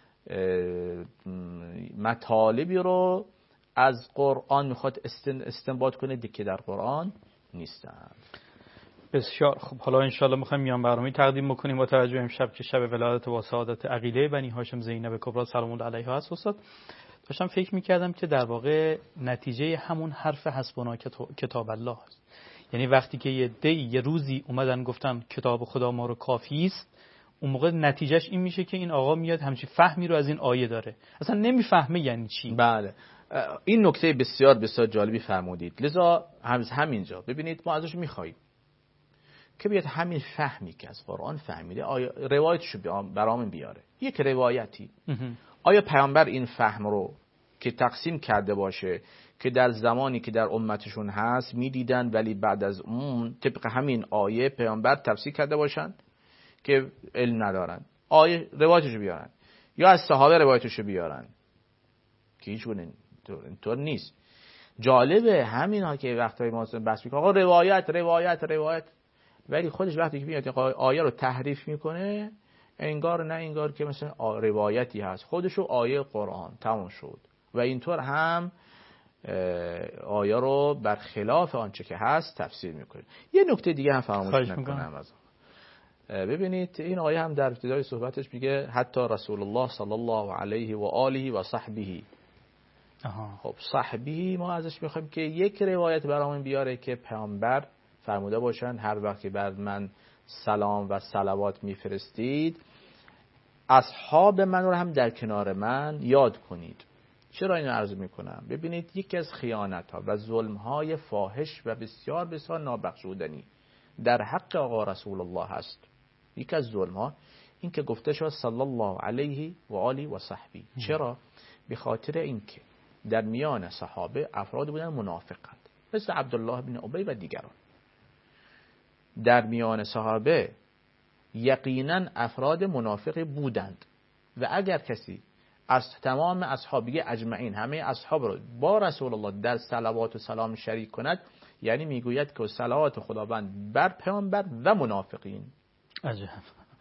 مطالبی رو از قرآن میخواد استنباط کنه که در قرآن نیستن.
بسیار خب، حالا انشالله میخوایم میان برنامه تقدیم بکنیم با توجه امشب که شب ولادت و سعادت عقیله بنی هاشم زینب کبرا سلام الله علیها هست. استاد داشتم فکر میکردم که در واقع نتیجه همون حرف حسبنا کتاب الله است. یعنی وقتی که یه دی یه روزی اومدن گفتن کتاب خدا ما رو کافی است، اون موقع نتیجهش این میشه که این آقا میاد همچین فهمی رو از این آیه داره، اصلا نمیفهمه یعنی چی.
بله، این نکته بسیار بسیار جالبی فرمودید. لذا همینجا ببینید ما ازش میخوایم که بیاد همین فهمی که از قرآن فهمیده آیا روایتشو برامون بیاره. یک روایتی آیا پیامبر این فهم رو که تقسیم کرده باشه که در زمانی که در امتشون هست میدیدن ولی بعد از اون طبق همین آیه پیامبر تفسیر کرده باشن که علم ندارن، آیه روایتشو بیارن یا از صحابه روایتشو بیارن که هیچ گونه اینطور نیست. جالبه همین ها که وقتایی ما بحث میکنه آقا روایت روایت روایت، ولی خودش وقتی که میاد آیه رو تحریف میکنه انگار نه انگار که مثلا روایتی هست، خودشو آیه قرآن تمام شد و اینطور هم آیه رو برخلاف آنچه که هست تفسیر میکنه. یه نکته دیگه هم فراموش نکنم از ببینید این آیه هم در ابتدای صحبتش میگه حتی رسول الله صلی الله علیه و آله و صحبه. خب صحبه ما ازش میخوایم که یک روایت برامون بیاره که پیامبر فرموده باشن هر وقت که بر من سلام و صلوات میفرستید اصحاب من رو هم در کنار من یاد کنید. چرا اینو عرض میکنم؟ ببینید یکی از خیانت ها و ظلم های فاحش و بسیار بسیار نابخشودنی در حق آقا رسول الله هست. یکی از ظلم ها این که گفته شد صلی الله علیه و آله و صحبی. چرا؟ به خاطر اینکه در میان صحابه افراد بودن منافقند مثل عبدالله بن ابی و دیگران. در میان صحابه یقینا افراد منافقی بودند و اگر کسی از تمام اصحابی اجمعین همه اصحاب رو با رسول الله در صلوات و سلام شریک کند یعنی میگوید که صلوات خداوند بر پیامبر و منافقین.
عجب.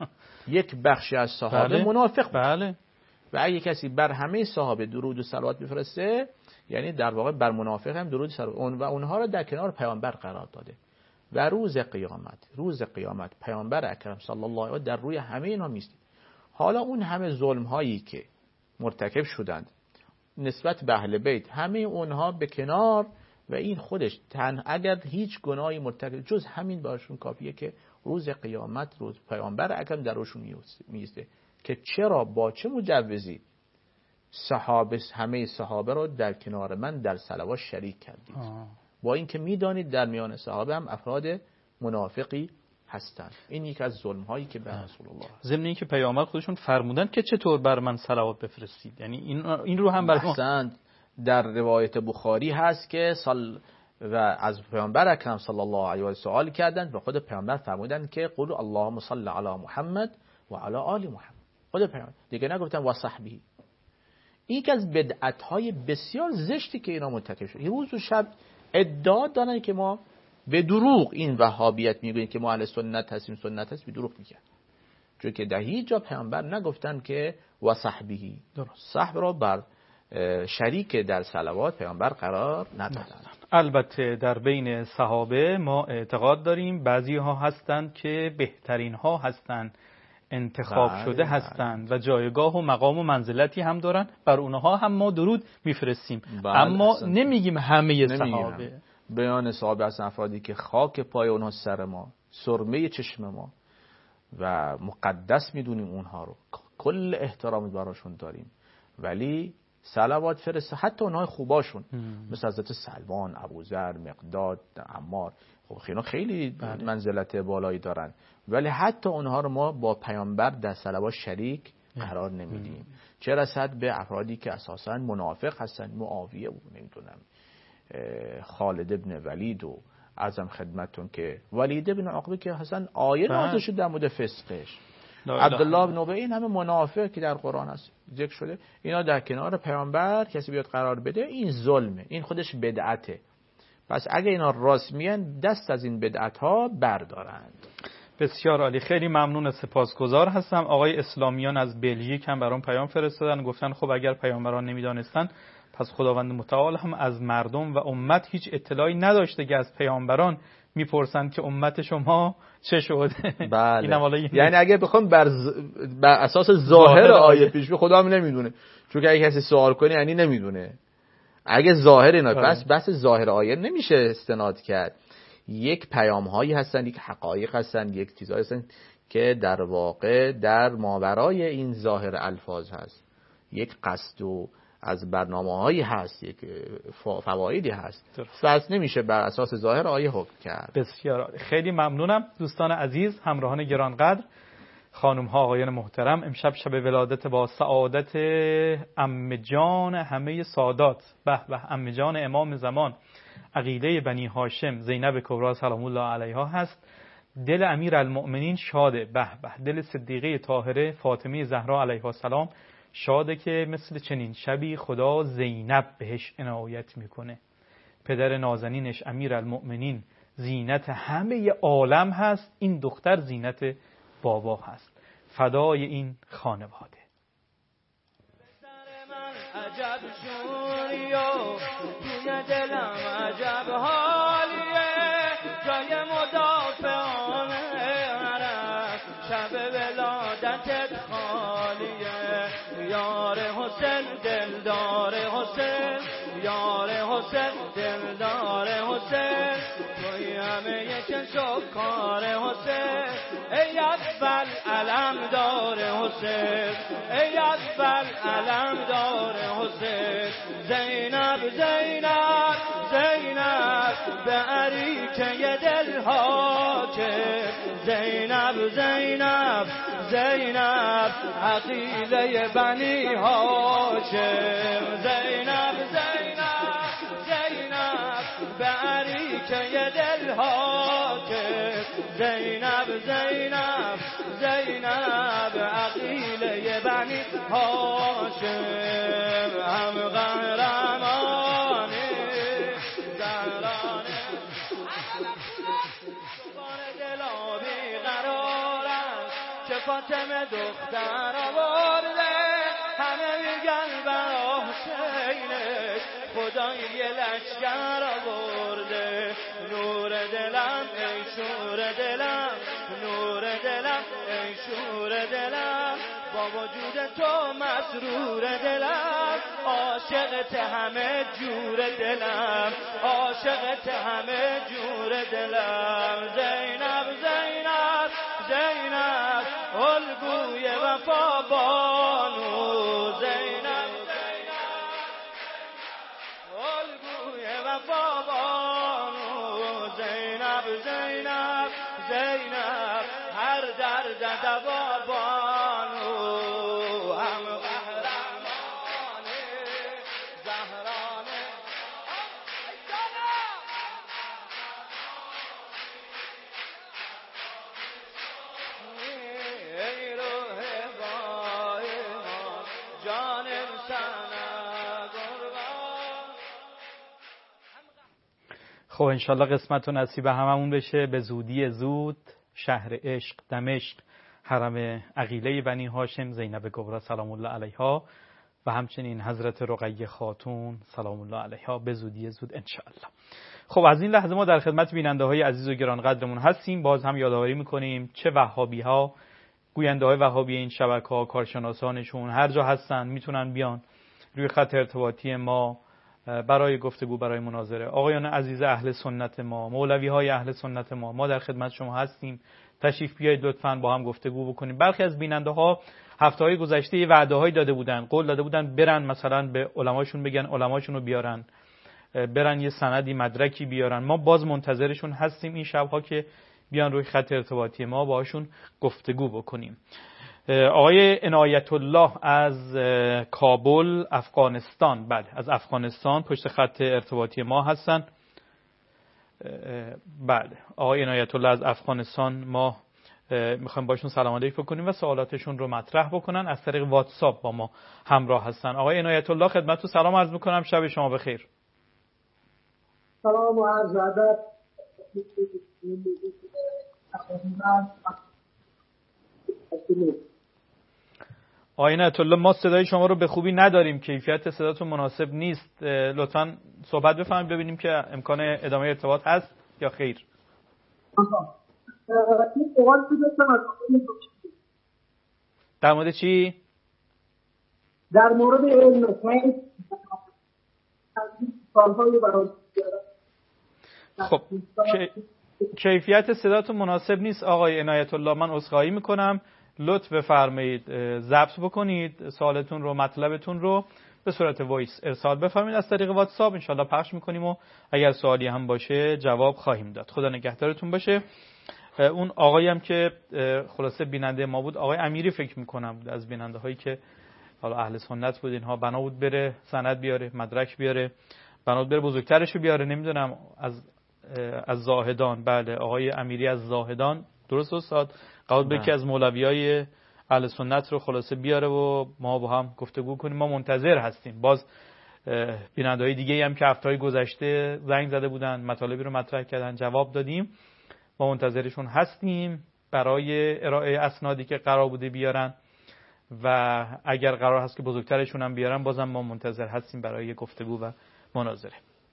یک
بخشی از صحابه
بله.
منافق
بله.
و اگه کسی بر همه صحابه درود و صلوات بفرسته یعنی در واقع بر منافق هم درود و صلوات اون و اونها رو در کنار پیامبر قرار داده. و روز قیامت روز قیامت پیامبر اکرم صلی الله علیه و در روی همه اینا میسته. حالا اون همه ظلم هایی که مرتکب شدند نسبت به اهل بیت همه اونها به کنار و این خودش تن اگر هیچ گناهی مرتکب جز همین باشون کافیه که روز قیامت روز پیامبر اکرم در روشون میسته که چرا با چه مجوزی صحابه همه صحابه رو در کنار من در صلوات شریک کردید آه. با اینکه میدانید در میان صحابه هم افراد منافقی هستند. این یک از ظلم هایی که به رسول الله هست.
ضمن اینکه پیامبر خودشون فرمودن که چطور بر من صلوات بفرستید، یعنی این این رو هم برام
در روایت بخاری هست که سال و از پیامبر اکرم صلی الله علیه و آله سوال کردند و خود پیامبر فرمودند که قولوا اللهم صل علی محمد و علی آل محمد. خود پیامبر دیگه نگفتن و صحبه. این یک از بدعت های بسیار زشتی که اینا مرتکب شد. روز و شب ادعا دارن که ما به دروغ این وهابیت میگوین که ما اهل سنت هستیم، سنت هست، به دروغ میگن. چون که در هیچ جا پیامبر نگفتن که و صحبه درست صحب را بر شریک در صلوات پیامبر قرار ندادن.
البته در بین صحابه ما اعتقاد داریم بعضی ها هستند که بهترین ها هستند، انتخاب بله شده هستند و جایگاه و مقام و منزلتی هم دارن، بر اونها هم ما درود میفرستیم بله اما اصلا. نمیگیم همه صحابه.
بیان صحابه هستن افرادی که خاک پای اونها سر ما، سرمه چشم ما و مقدس میدونیم اونها رو، کل احترامی براشون داریم، ولی صلوات فرسته حتی اونهای خوباشون هم. مثل حضرت سلمان، ابوذر، مقداد، عمار، خب اینا خیلی بله. منزلت بالایی دارن، ولی حتی اونها رو ما با پیامبر در صلوات شریک قرار نمیدیم. چه رسد به افرادی که اساساً منافق هستن، معاویه و نمیدونم خالد ابن ولید و ازم خدمتون که ولید ابن عقبه که حسن آیه نازل شد در مورد فسقش عبدالله بن ابی، این همه منافق که در قرآن هست ذکر شده، اینا در کنار پیامبر کسی بیاد قرار بده، این ظلمه، این خودش بدعته. پس اگه اینا راست میان دست از این بدعت ها بردارند.
بسیار عالی، خیلی ممنون و سپاسگزار هستم. آقای اسلامیان از بلژیک هم برام پیام فرستادن، گفتن خب اگر پیامبران نمیدانستن پس خداوند متعال هم از مردم و امت هیچ اطلاعی نداشته که از پیامبران میپرسند که امت شما چه شده.
بله. یعنی اگه بخوام بر, ز... بر اساس ظاهر آیه پیش بی، خدا هم نمیدونه، چون که اگه کسی سوال کنه یعنی نمیدونه. اگه ظاهر اینا بس بس ظاهر آیه نمیشه استناد کرد. یک پیام هایی هستن، یک حقایق هستن، یک چیزایی هستن که در واقع در ماورای این ظاهر الفاظ هست، یک قصد و از برنامه‌هایی هست، یک فوایدی هست. پس نمیشه بر اساس ظاهر آیه حکم کرد.
بسیار خیلی ممنونم. دوستان عزیز، همراهان گرانقدر، خانم ها، آقایان محترم، امشب شب ولادت با سعادت عمه جان همه سادات، به به عمه جان امام زمان عقیله بنی هاشم زینب کبری سلام الله علیها هست. دل امیرالمؤمنین شاده، به به. دل صدیقه طاهره فاطمه زهرا علیها السلام شاده که مثل چنین شبی خدا زینب بهش عنایت میکنه. پدر نازنینش امیرالمؤمنین زینت همه عالم هست، این دختر زینت بابا هست. فدای این خانواده.
عجب جوریو توی دلم عجب حالیه، جای مدافعان عرب شب ولادتت خالیه. یار حسین دلدار حسین، یار حسین دلدار حسین، توی همه یک شکار حسین. ای اول علم دار حسین، ای اول علم دار حسین. زینب زینب زینب به عریکه دل حاکم. زینب زینب زینب عقیله بنی هاشم. زینب زینب زینب به عریکه دل حاکم. زینب زینب زینب عقیله بنی هاشم. هم قهرمانی زهرانه بار دلا بیقرارم که فاطمه دختر آورده. همه میگن برا حسینش خدایی لشکر آورده. نور دلم ای شور دلم، نور دلم ای شور دلم، با وجود تو مسرور دلم. عاشقت همه جور دلم، عاشقت همه جور دلم. زینب زینب زینب الگوی وفا بانو. زینب زینب الگوی وفا بانو. زینب زینب زینب هر درد دوا بانو. هم قهرمانه زهرانه ای روح بای ما جانم سنا قربان.
خب انشالله قسمت و نصیب هممون بشه. به زودی زود شهر عشق دمشق، حرم عقیله بنی هاشم زینب کبری سلام الله علیها و همچنین حضرت رقیه خاتون سلام الله علیها به زودی زود انشاءالله. خب از این لحظه ما در خدمت بیننده های عزیز و گرانقدرمون هستیم. باز هم یادآوری میکنیم چه وهابی ها، گوینده های وهابی این شبکه ها، کارشناسانشون هر جا هستن میتونن بیان روی خط ارتباطی ما برای گفتگو، برای مناظره. آقایان عزیز اهل سنت ما، مولوی های اهل سنت ما، ما در خدمت شما هستیم. تشریف بیایید لطفاً با هم گفتگو بکنیم. برخی از بیننده ها هفته های گذشته یه وعده هایی داده بودن، قول داده بودن برن مثلا به علماشون بگن علماشون رو بیارن، برن یه سندی مدرکی بیارن. ما باز منتظرشون هستیم این شبها که بیان روی خط ارتباطی ما باهاشون گفتگو بکنیم. آقای عنایت الله از کابل افغانستان، بله از افغانستان پشت خط ارتباطی ما هستن. بله آقای عنایت الله از افغانستان ما میخوایم باشون سلام علیک بکنیم و سوالاتشون رو مطرح بکنن. از طریق واتساپ با ما همراه هستن. آقای عنایت الله خدمتتون سلام عرض میکنم، شب شما بخیر.
سلام و عرض ادب.
آقای عنایت الله ما صدای شما رو به خوبی نداریم، کیفیت صداتون مناسب نیست، لطفاً صحبت بفرمایید ببینیم که امکان ادامه ارتباط هست یا خیر. در مورد چی؟
در مورد علم
خب کیفیت صداتون مناسب نیست آقای عنایت الله، من عذرخواهی میکنم، لطف بفرمایید ضبط بکنید سوالتون رو، مطلبتون رو به صورت وایس ارسال بفرمایید از طریق واتساپ، انشالله پخش میکنیم و اگر سوالی هم باشه جواب خواهیم داد. خدا نگهدارتون باشه. اون آقایی هم که خلاصه بیننده ما بود، آقای امیری فکر میکنم، از بیننده هایی که حالا اهل سنت بود، اینها بنا بود بره سند بیاره، مدرک بیاره، بنا بود بره بزرگترش رو بیاره، نمیدونم از از زاهدان. بله آقای امیری از زاهدان، درست استاد؟ قبول به که از مولویای اهل سنت رو خلاصه بیاره و ما با هم گفتگو کنیم. ما منتظر هستیم. باز بیننده‌های دیگه هم که هفته‌های گذشته زنگ زده بودن، مطالبی رو مطرح کردن، جواب دادیم. ما منتظرشون هستیم برای ارائه اسنادی که قرار بوده بیارن و اگر قرار هست که بزرگترشون هم بیارن بازم ما منتظر هستیم برای گفتگو و مناظره.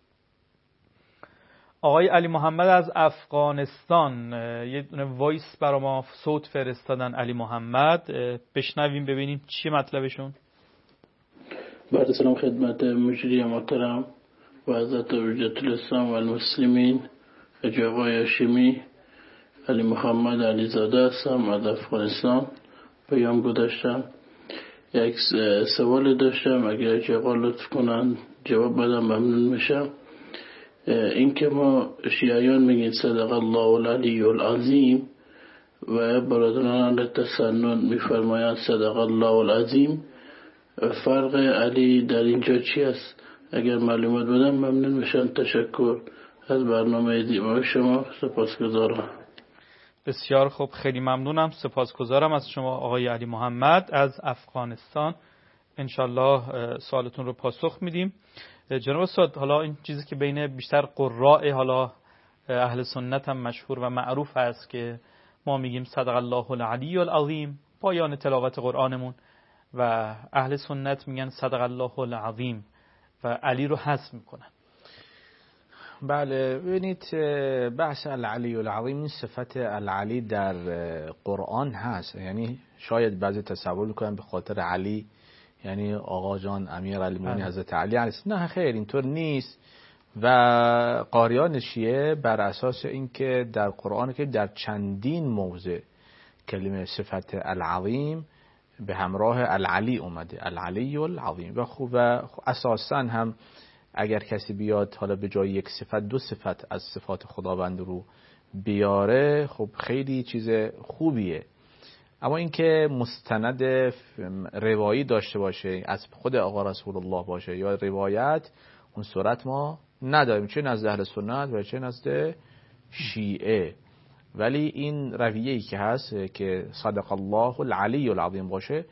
آقای علی محمد از افغانستان یه دونه وایس برای ما صوت فرستادن. علی محمد بشنویم ببینیم چی مطلبشون.
بعد سلام خدمت مجری محترم و حضرت حجت الاسلام و المسلمین حاجی آقای هاشمی. علی محمد علی زاده هستم از افغانستان. پیام گذاشتم، یک سوال داشتم، اگر جواب لطف کنن جواب بدم ممنون میشم. این که ما شیعیان میگیم صدق الله العلی العظیم و برادران تسنن میفرمایند صدق الله العظیم، فرق علی در اینجا چی است؟ اگر معلومات بدم ممنون میشم. تشکر از برنامه دیما شما، سپاسگزارم.
بسیار خوب، خیلی ممنونم، سپاسگزارم از شما آقای علی محمد از افغانستان. انشالله سوالتون رو پاسخ میدیم. جناب استاد، حالا این چیزی که بین بیشتر قراء حالا اهل سنت هم مشهور و معروف است که ما میگیم صدق الله العلی العظیم پایان تلاوت قرآنمون و اهل سنت میگن صدق الله العظیم و علی رو حذف میکنن.
بله ببینید بحث العلی العظیم، این صفت العلی در قرآن هست، یعنی شاید بعضی تصور میکنن به خاطر علی یعنی آقا جان امیر المومنین حضرت علی علیه السلام. نه خیر، اینطور نیست. و قاریان شیعه بر اساس اینکه در قرآن که در چندین موضع کلمه صفت العظیم به همراه العلی اومده، العلی العظیم. و خوب و اساسا هم اگر کسی بیاد حالا به جای یک صفت دو صفت از صفات خداوند رو بیاره، خب خیلی چیز خوبیه. اما اینکه مستند روایی داشته باشه از خود آقا رسول الله باشه یا روایت، اون صورت ما نداریم، چه نزد اهل سنت و چه نزد شیعه. ولی این رویه‌ای که هست که صدق الله العلی العظیم باشه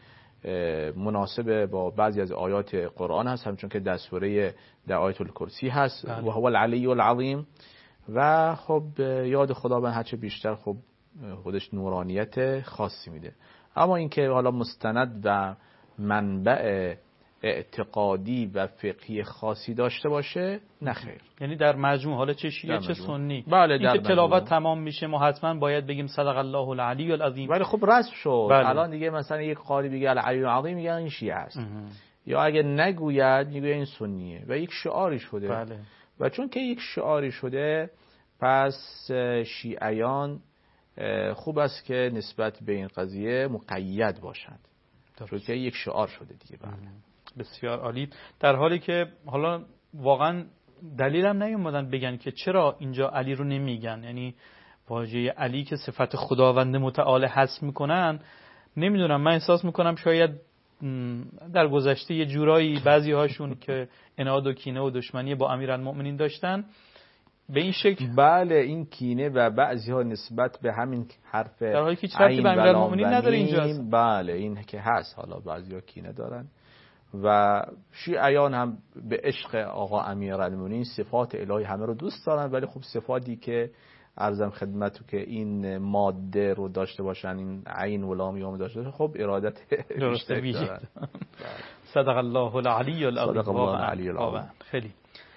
مناسب با بعضی از آیات قرآن هست، همچون که در سوره در آیت الکرسی هست و هو العلی العظیم. و خب یاد خداوند هرچه بیشتر خب خودش نورانیت خاصی میده. اما اینکه حالا مستند و منبع اعتقادی و فقهی خاصی داشته باشه نه خیر.
یعنی در مجموع حالا چه شیعه چه سنی،
بله
این که تلاوت تمام میشه ما حتما باید بگیم صدق الله العلی العظیم.
ولی خب رسم شد.
بله.
الان دیگه مثلا یک قاری بگه العلی العظیم میگن این شیعه است، یا اگه نگوید میگه این سنیه و یک شعاری شده.
بله.
و چون که یک شعاری شده پس شیعیان خوب است که نسبت به این قضیه مقید باشند، چون که یک شعار شده دیگه. بله.
بسیار عالی. در حالی که حالا واقعا دلیلم نیومدن بگن که چرا اینجا علی رو نمیگن، یعنی واژه علی که صفت خداوند متعال حذف میکنن، نمیدونم، من احساس میکنم شاید در گذشته یه جورایی بعضی هاشون که عناد و کینه و دشمنی با امیرالمؤمنین داشتن به این شکل.
بله این کینه و بعضی ها نسبت به همین حرف
در حالی که هیچ ربطی به امیرالمومنین نداره اینجا.
بله این که هست، حالا بعضی ها کینه دارن و شیعیان هم به عشق آقا امیرالمومنین صفات الهی همه رو دوست دارن، ولی خب صفاتی که عرضم خدمتو که این ماده رو داشته باشن، این عین و لام یوم داشته باشن، خب ارادت
درسته ویژه. صدق الله العلی العظیم.
صدق الله العلی العظیم.
خیلی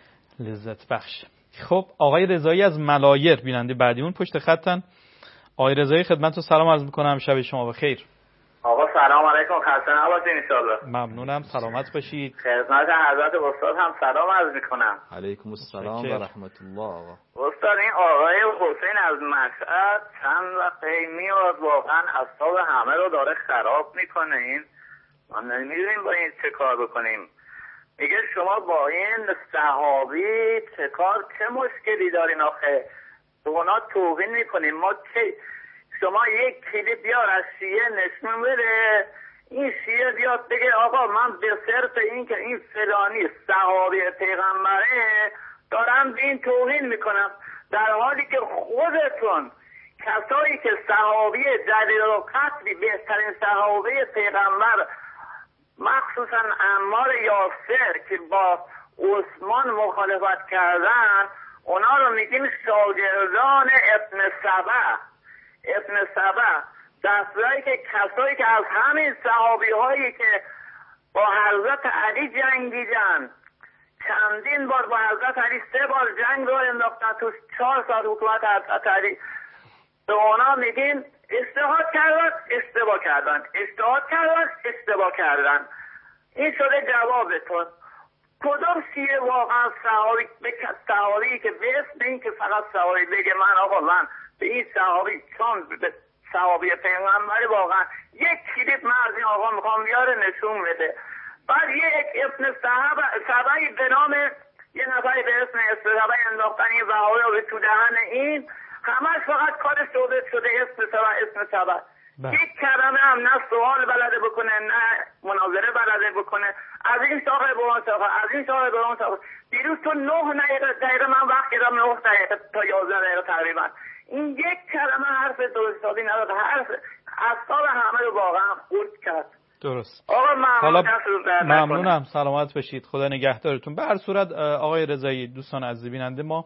لذت بخش. خب آقای رضایی از ملایر بیننده بعدیمون پشت خطن. آقای رضایی خدمتتون سلام عرض میکنم، شب شما بخیر.
آقا سلام علیکم، خسته نباشید ان شاء الله.
ممنونم، سلامت باشید.
خدمت حضرت استاد هم سلام عرض میکنم.
علیکم السلام و رحمت الله. آقا
استاد این آقای حسین از مشهد چند وقته میاد واقعا اعصاب همه رو داره خراب میکنه. این ما نمیدونیم با این چه کار بکنیم. میگه شما با این صحابی چه کار، چه مشکلی دارین آخه؟ به اونا توهین میکنیم ما چه؟ شما یک کلیپ بیار از شیعه نشون بده، این شیعه بیاد بگه آقا من به صرف این که این فلانی صحابی پیغمبره دارم به این توهین میکنم، در حالی که خودتون کسایی که صحابی جلیل القدری بهترین صحابی پیغمبر مخصوصا عمار یاسر که با عثمان مخالفت کردن، اونا رو میگیم شاگردان ابن سبع. ابن سبع دستایی که کسایی که از همین صحابی هایی که با حضرت علی جنگیدن، چندین بار با حضرت علی سه بار جنگ رو انداختن، تو چهار سال حکومت حضرت علی، به اونا میگین اجتهاد کردن اشتباه کردن، اجتهاد کردن اشتباه کردن. این شده جوابتون. کدوم شیعه واقعا صحابی به صحابی که به اسم این که فقط صحابی بگه من آقا من به این صحابی چون به صحابی پیغمبری واقعا یک کلیپ من از این آقا میخوام بیاره نشون بده. بعد یک ابن سبعی به نام یه نفری به اسم سبعی انداختن این وحایی رو به تو دهن این، همش فقط کار شده شده اسم سبع اسم سبع. یک کلمه هم نه سوال بلده بکنه نه مناظره بلده بکنه، از این شاخه به اون شاخه، از این شاخه به اون شاخه. دیروز تو نه دقیقه من وقت کردم، نه دقیقه تا یازده دقیقه تقریبا. این یک کلمه حرف درستابی نداد، حرف اعصاب همه رو واقعا خورد کرد.
درست.
آقا ممنون.
ممنونم، سلامت باشید، خدا نگهدارتون. به هر صورت آقای رضایی، دوستان عزیز بیننده، ما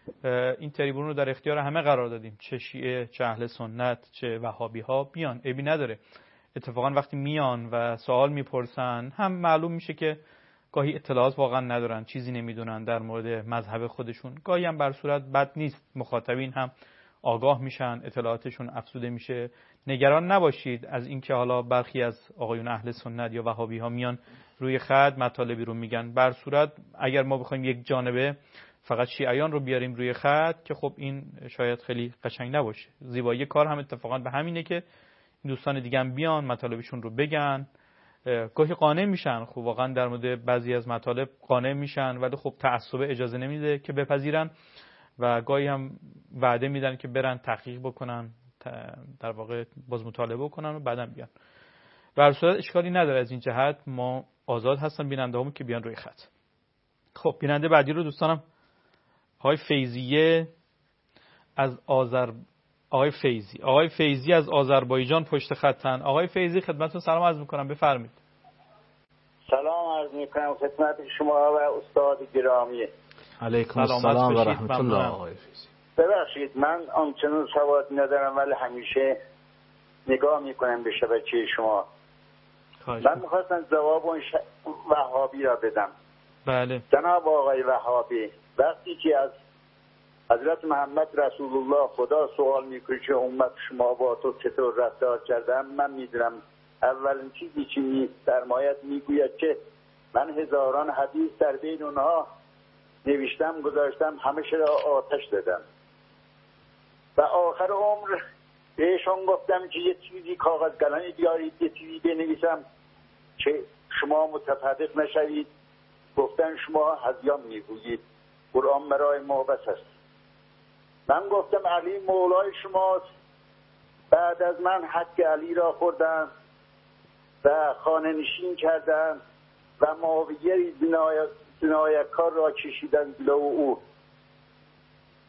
این تریبون رو در اختیار همه قرار دادیم، چه شیعه، چه اهل سنت، چه وهابی ها بیان، عیبی نداره. اتفاقا وقتی میان و سوال میپرسن هم معلوم میشه که گاهی اطلاعات واقعا ندارن، چیزی نمیدونن در مورد مذهب خودشون، گاهی هم بر صورت بد نیست، مخاطبین هم آگاه میشن، اطلاعاتشون افزوده میشه. نگران نباشید از اینکه حالا برخی از آقایون اهل سنت یا وهابی ها میان روی خط مطالبی رو میگن. بر صورت اگر ما بخوایم یک جانبه فقط شیعیان رو بیاریم روی خط که خب این شاید خیلی قشنگ نباشه. زیبایی کار هم اتفاقا به همینه که دوستان دیگه هم بیان مطالبشون رو بگن، گاهی قانع میشن، خب واقعا در مورد بعضی از مطالب قانع میشن، ولی خب تعصب اجازه نمیده که بپذیرن و گاهی هم وعده میدن که برن تحقیق بکنن، در واقع باز مطالعه بکنن و بعدم بیان. در صورت اشکالی نداره، از این جهت ما آزاد هستن بیننده همون که بیان روی خط. خب بیننده بعدی رو دوستانم آقای فیضیه از آذر آقای فیضی آقای فیضی از آذربایجان پشت خطن. آقای فیضی خدمتتون سلام عرض میکنم، بفرمایید.
سلام عرض میکنم خدمت شما و استاد گرامی.
علیکم السلام و رحمت الله. آقای فیضی
ببخشید من آنچنان سواد ندارم ولی همیشه نگاه میکنم به شبکه شما. من میخواستم جواب اون ش... وهابی را بدم.
بله.
جناب آقای وهابی، وقتی که از حضرت محمد رسول الله خدا سوال میکنه که امت شما با تو چطور رفتار کردم، من میدونم اولین چیزی که می فرماید میگوید که من هزاران حدیث در بین اونها نوشتم گذاشتم، همه را آتش دادم و آخر عمر بهشون گفتم که یه چیزی کاغذ قلمی بیارید یه چیزی بنویسم که شما متفرق نشوید. گفتن شما هذیان میگویید، قرآن برای ما بس است. من گفتم علی مولای شماست، بعد از من حق علی را خوردن و خانه نشین کردن و معاویه زنایکار را کشیدن جلو او.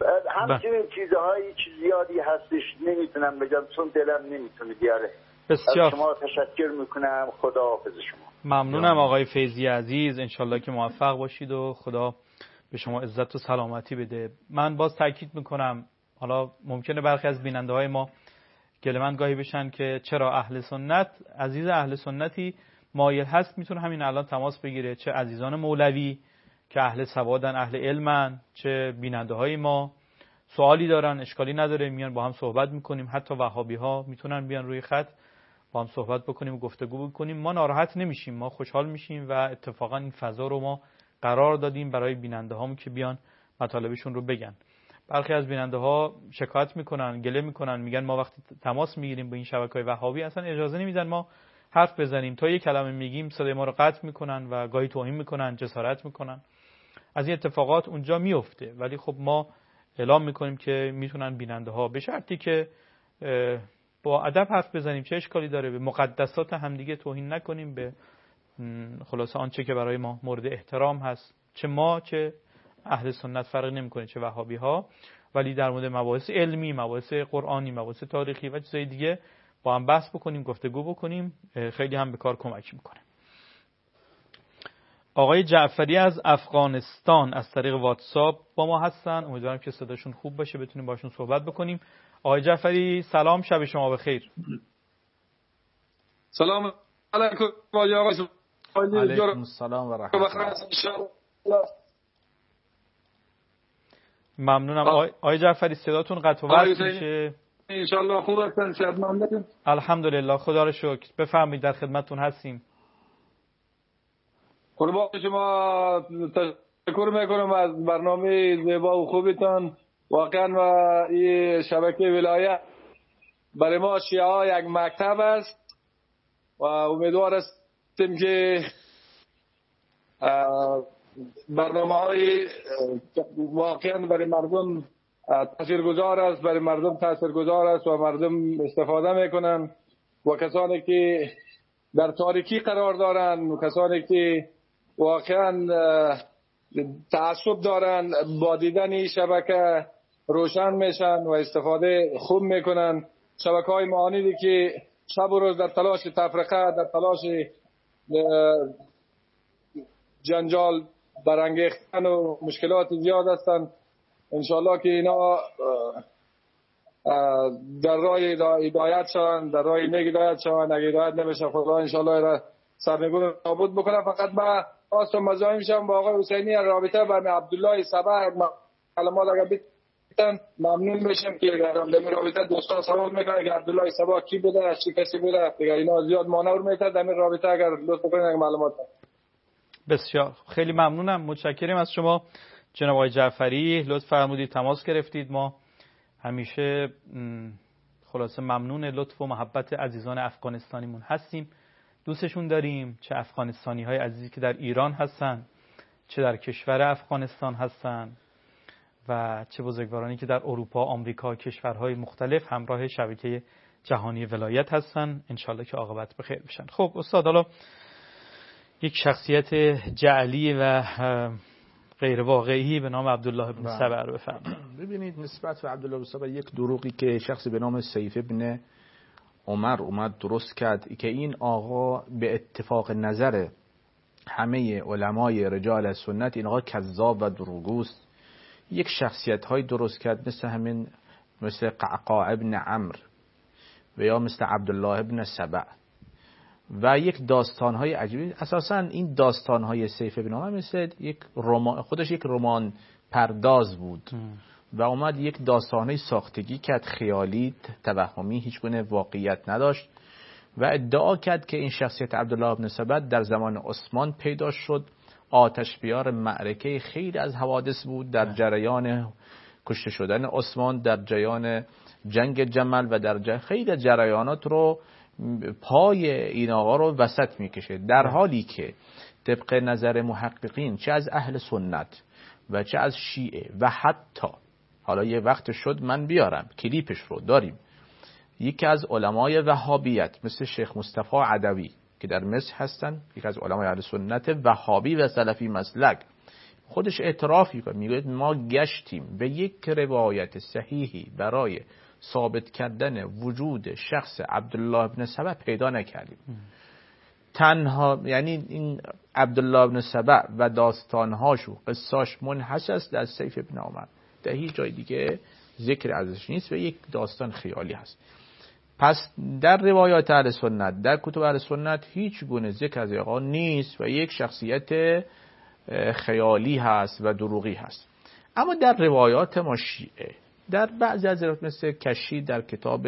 همچنین چیزهایی چیز زیادی هستش نمیتونم بگم چون دلم نمیتونه بیاره.
بسیار
از شما تشکر میکنم. خدا حافظ شما.
ممنونم آقای فیضی عزیز، انشالله که موفق باشید و خدا به شما عزت و سلامتی بده. من باز تاکید میکنم، حالا ممکنه برخی از بیننده های ما گله‌مند گاهی بشن که چرا اهل سنت، عزیز اهل سنتی مایل هست میتونه همین الان تماس بگیره، چه عزیزان مولوی که اهل سوادن، اهل علمن، چه بیننده های ما سوالی دارن، اشکالی نداره، میان با هم صحبت میکنیم. حتی وهابی ها میتونن بیان روی خط با هم صحبت بکنیم و گفتگو بکنیم. ما ناراحت نمیشیم، ما خوشحال میشیم و اتفاقا این فضا رو ما قرار دادیم برای بیننده هامون که بیان مطالبشون رو بگن. برخی از بیننده ها شکایت میکنن، گله میکنن، میگن ما وقتی تماس میگیریم با این شبکه‌های وهابی اصلا اجازه نمیدن ما حرف بزنیم، تا یک کلمه میگیم صدای ما رو قطع میکنن و گاهی توهین میکنن، جسارت میکنن. از این اتفاقات اونجا میفته، ولی خب ما اعلام میکنیم که میتونن بیننده ها به شرطی که با ادب حرف بزنیم، چه اشکالی داره، به مقدسات همدیگه توهین نکنیم، به خلاصه آنچه که برای ما مورد احترام هست، چه ما چه اهل سنت فرق نمیکنه، چه وهابی ها، ولی در مورد مباحث علمی، مباحث قرآنی، مباحث تاریخی و چیزای دیگه با هم بحث بکنیم، گفتگو بکنیم، خیلی هم به کار کمک میکنه. آقای جعفری از افغانستان از طریق واتساپ با ما هستن، امیدوارم که صداشون خوب باشه بتونیم باشون صحبت بکنیم. آقای جعفری سلام، شب شما بخیر.
سلام علیکم آقای
علیکم السلام و رحمت الله.
ممنونم آقای جعفری، صداتون قطع و وصل میشه.
ان شاء الله خوب هستن، شادمانید؟
الحمدلله، خدا رو شکر. بفرمایید، در خدمتتون هستیم.
قربان شما، تشکر میکنم از برنامه زیبا و خوبتان. واقعا و این شبکه ولایت برای ما شیعه یک مکتب است و امیدوار هستیم که برنامه های واقعا برای مردم تاثیرگذار است، برای مردم تاثیرگذار است و مردم استفاده میکنن و کسانی که در تاریکی قرار دارن و کسانی که واقعا تعصب دارن با دیدن این شبکه روشن میشن و استفاده خوب میکنن. شبکه های معاندی که شب و روز در تلاش تفرقه، در تلاش جنجال برانگیختن و مشکلات زیاد هستن، انشالله که اینا در راه هدایت شوند، در راه نیک هدایت شوند. اگه هدایت نمیشه خدا انشالله را سرنگون نابود بکنه. فقط با خواست و مزاحم شم با آقای حسینی رابطه با عبدالله صباح معلومات اگر بیتن ممنون میشم که در این رابطه دوستان سوال میکنه که عبدالله صباح کی بوده، از چه کسی بوده، دیگه اینا زیاد مانور میتونه در این رابطه اگر لطف کنید معلومات.
بسیار خیلی ممنونم، متشکرم از شما جناب آقای جعفری، لطف فرمودید تماس گرفتید. ما همیشه خلاصه ممنون لطف و محبت عزیزان افغانستانیمون هستیم، دوستشون داریم، چه افغانستانی های عزیزی که در ایران هستن، چه در کشور افغانستان هستن و چه بزرگوارانی که در اروپا، آمریکا، کشورهای مختلف همراه شبکه جهانی ولایت هستن. انشالله که عاقبت بخیر بشن. خب استاد، حالا یک شخصیت جعلی و غیر واقعی به نام عبدالله بن سبع رو بفرمایید.
ببینید نسبت به عبدالله بن سبع یک دروغی که شخصی به نام سیف ابن عمر اومد درست کرد که این آقا به اتفاق نظر همه علمای رجال سنت این آقا کذاب و دروغگوست. یک شخصیت های درست کرد مثل همین، مثل قعقاع ابن عمرو و یا مثل عبدالله ابن سبع و یک داستان های عجیبی. اساسا این داستان های سیف ابن عمر مثل یک رمان، خودش یک رمان پرداز بود و اومد یک داستانه ساختگی کرد، خیالی، توهمی، هیچ گونه واقعیت نداشت و ادعا کرد که این شخصیت عبدالله بن سبع در زمان عثمان پیدا شد. آتش بیار معرکه خیلی از حوادث بود در جریان کشته شدن عثمان، در جریان جنگ جمل و در جریان خیلی جریانات رو پای این آقا رو وسط میکشه، در حالی که طبق نظر محققین چه از اهل سنت و چه از شیعه و حتی حالا یه وقت شد من بیارم کلیپش رو داریم، یکی از علمای وهابیت مثل شیخ مصطفی عدوی که در مصر هستن، یکی از علمای اهل سنت وهابی و سلفی مسلک، خودش اعتراف میکنه، میگه ما گشتیم به یک روایت صحیحی برای ثابت کردن وجود شخص عبدالله بن سبع پیدا نکردیم. تنها یعنی این عبدالله بن سبع و داستانهاش و قصاش منحصر است در سیف ابن عمر، در هیچ جای دیگه ذکر ازش نیست و یک داستان خیالی هست. پس در روایات اهل سنت، در کتب اهل سنت هیچ گونه ذکر از آقا نیست و یک شخصیت خیالی هست و دروغی هست. اما در روایات ما شیعه، در بعضی از روایات مثل کشی در کتاب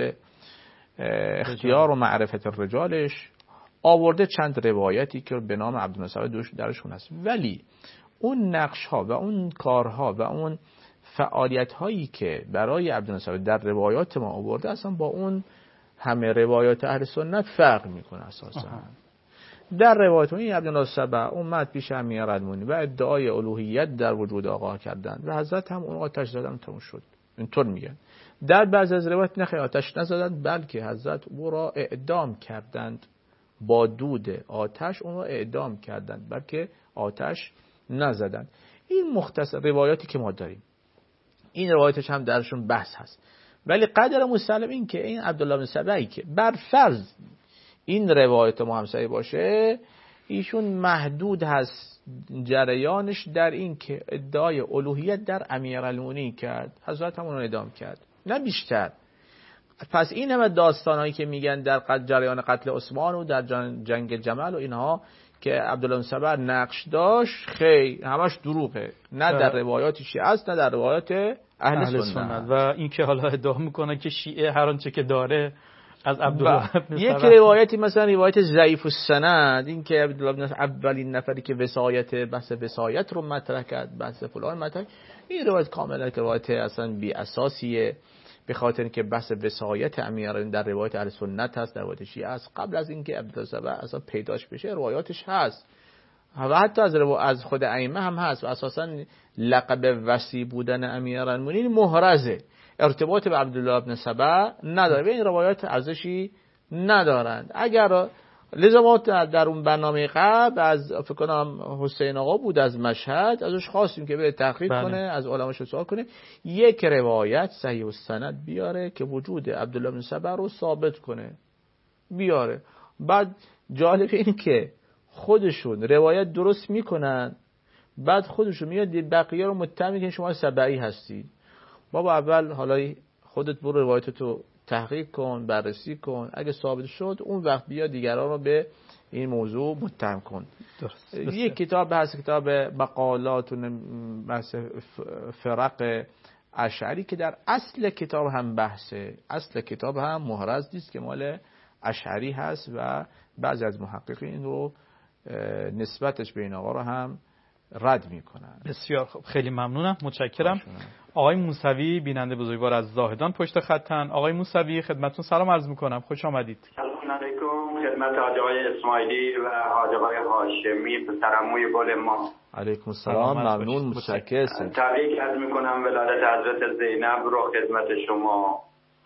اختیار و معرفت الرجالش آورده چند روایتی که به نام عبدالله سبع درشون هست، ولی اون نقش ها و اون کارها و اون فعالیت هایی که برای عبدالله سبع در روایات ما آورده اصلا با اون همه روایات اهل سنت فرق میکنه. اساسا در روایت این عبدالله سبع اومد پیش امیرالمومنین و ادعای الوهیت در وجود آقا کردند و حضرت هم اون آتش زدن تموم شد، اینطور میگن. در بعضی از روایات نخیر آتش نزدند، بلکه حضرت او را اعدام کردند، با دود آتش اون را اعدام کردند، بلکه آتش نزدند. این مختصر روایاتی که ما داریم، این روایتش هم درشون بحث هست، ولی قدر مسلم این که این عبدالله بن سبعی که بر فرض این روایت ما هم صحیح باشه، ایشون محدود هست جریانش در این که ادعای الوهیت در امیرالمومنین کرد، حضرت هم اون رو اعدام کرد، نه بیشتر. پس این همه داستانهایی که میگن در جریان قتل عثمان و در جنگ جمل و اینها که عبدالله بن سبع نقش داشت، خیلی همش دروغه، نه در روایات شیعه است نه در روایات اهل, اهل سنت. سنت
و این که حالا ادعا میکنه که شیعه هر آنچه که داره از عبدالله بن سبع.
یک روایتی مثلا روایت ضعیف السند، این که عبدالله بن سبع اولین نفری که وصایت بحث وصایت رو مطرح کرد، بحث فلان مطرح، این روایت کاملا که روایت اصلا بی اساسیه، به خاطر اینکه بحث وصایت امیرالمومنین در روایت اهل سنت هست، در روایت شیعه است. قبل از اینکه عبدالله سبع اصلا پیداش بشه روایاتش هست و حتی از از خود ائمه هم هست و اساسا لقب وصی بودن امیرالمومنین محرزه، ارتباط به عبدالله بن سبع نداره و این روایات ارزشی ندارند. اگر لذا ما در اون برنامه قبل از فکر کنم حسین آقا بود از مشهد، ازش خواستیم که بره تحقیق بله. کنه، از علماش سوال کنه، یک روایت صحیح السند بیاره که وجود عبدالله بن سبع رو ثابت کنه، بیاره. بعد جالب این که خودشون روایت درست میکنن، بعد خودشون میاد بقیه رو متهم میکنن شما سبعی هستید. بابا اول حالا خودت برو روایتتو تحقیق کن، بررسی کن، اگه ثابت شد اون وقت بیا دیگران رو به این موضوع متهم کن. درست. یک کتاب هست، کتاب مقالات بحث فرق اشعری که در اصل کتاب هم بحثه، اصل کتاب هم محرز نیست که مال اشعری هست و بعضی از محققین این رو نسبتش به این آقا رو هم رد میکنن.
بسیار خوب، خیلی ممنونم، متشکرم. آقای موسوی بیننده بزرگوار از زاهدان پشت خطن. آقای موسوی خدمتتون سلام عرض میکنم، خوش آمدید.
سلام علیکم خدمت حاج آقای اسماعیلی و حاج آقای هاشمی پسرعموی گل ما.
علیکم السلام، ممنون، متشکرم.
تبریک عرض میکنم ولادت حضرت زینب رو خدمت شما.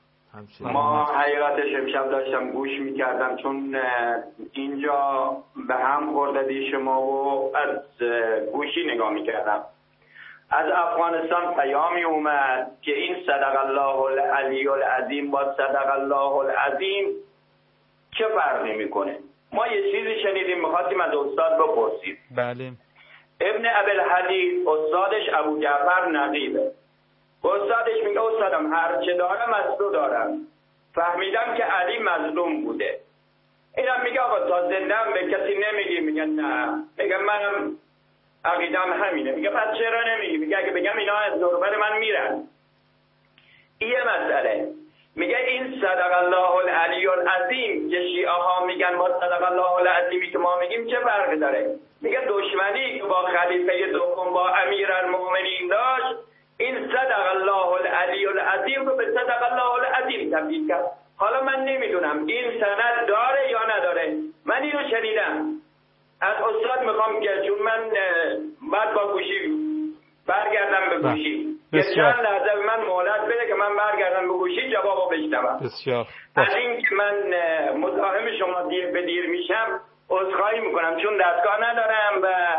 ما حقیقتش امشب داشتم گوش میکردم چون اینجا به هم خورده شما و از گوشی نگاه میکردم. از افغانستان پیامی اومد که این صدق الله العلی العظیم با صدق الله العظیم چه فرقی میکنه. ما یه چیزی شنیدیم میخواستیم از استاد بپرسیم.
بله.
ابن ابوالحدیث استادش ابو جعفر نقیبه. استادش میگه استادم هر چه دارم از تو دارم، فهمیدم که علی مظلوم بوده. اینم میگه آقا تا زندم به کسی نمیگی؟ میگه نه. میگه منم عقیدم همینه. میگه پس چرا نمیگی؟ میگه اگه بگم اینا از دوربر من میرن. این مسئله. میگه این صدق الله العلی العظیم که شیعه ها میگن با صدق الله العظیمی که ما میگیم چه فرقی داره؟ میگه دشمنی که با خلیفه دوم با امیرالمومنین داشت، این صدق الله العلی العظیم رو به صدق الله العظیم تبدیل کرد. حالا من نمیدونم این سند داره یا نداره. من اینو شنیدم از استاد، میخوام که چون من بعد با گوشی برگردم به گوشی یه چند لحظه به من مهلت بده که من برگردم به گوشی جوابو بشنوم.
بسیار
از این که من مزاحم شما دیر به دیر میشم عذرخواهی میکنم چون دستگاه ندارم و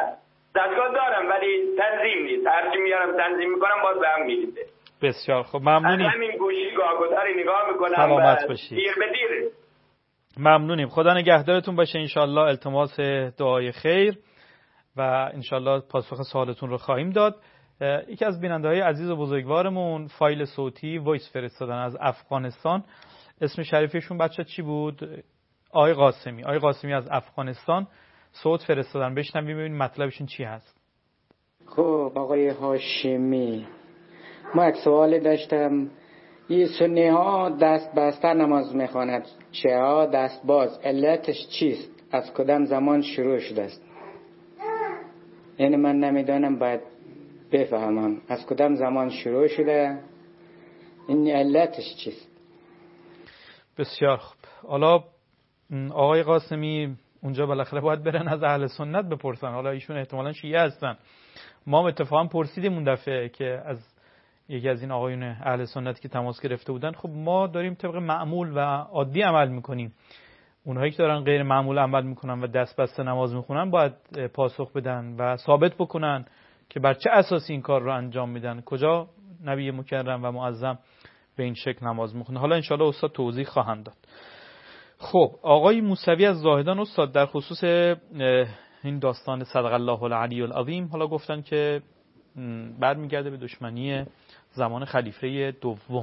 دستگاه دارم ولی تنظیم نیست، هرچی میارم تنظیم میکنم باز به هم میریزه.
بسیار خب ممنونیم.
از همین گوشی گاهگداری نگاه میکنم
سلامت
و
باشید.
دیر به دیر.
ممنونیم. خدا نگهدارتون باشه. انشالله التماس دعای خیر و انشالله پاسخ سوالتون رو خواهیم داد. یکی از بیننده‌های عزیز و بزرگوارمون فایل صوتی وایس فرستادن از افغانستان. اسم شریفشون بچه چی بود؟ آقای قاسمی. آقای قاسمی از افغانستان صوت فرستادن. بشنویم ببینیم مطلبشون چی هست.
خب آقای هاشمی، ما یک سوالی داشتم. این سنی ها دست بسته نماز میخواند، شیعه ها دست باز، علتش چیست؟ از کدام زمان شروع شده است؟ این من نمیدانم، باید بفهمم از کدام زمان شروع شده، این علتش چیست؟
بسیار خوب. حالا آقای قاسمی اونجا بالاخره باید برن از اهل سنت بپرسن. حالا ایشون احتمالاً شیعه هستن. ما اتفاقا پرسیدیم اون دفعه که از یکی از این آقایون اهل سنت که تماس گرفته بودن، خب ما داریم طبق معمول و عادی عمل میکنیم. اونهایی که دارن غیر معمول عمل میکنن و دست بسته نماز میخونن باید پاسخ بدن و ثابت بکنن که بر چه اساسی این کار رو انجام میدن، کجا نبی مکرم و معظم به این شکل نماز میخونه. حالا انشالله استاد توضیح خواهند داد. خب آقای موسوی از زاهدان استاد در خصوص این داستان صدق الله العلی العظیم حالا گفتن که برمیگرده به دشمنی زمان خلیفه دوم.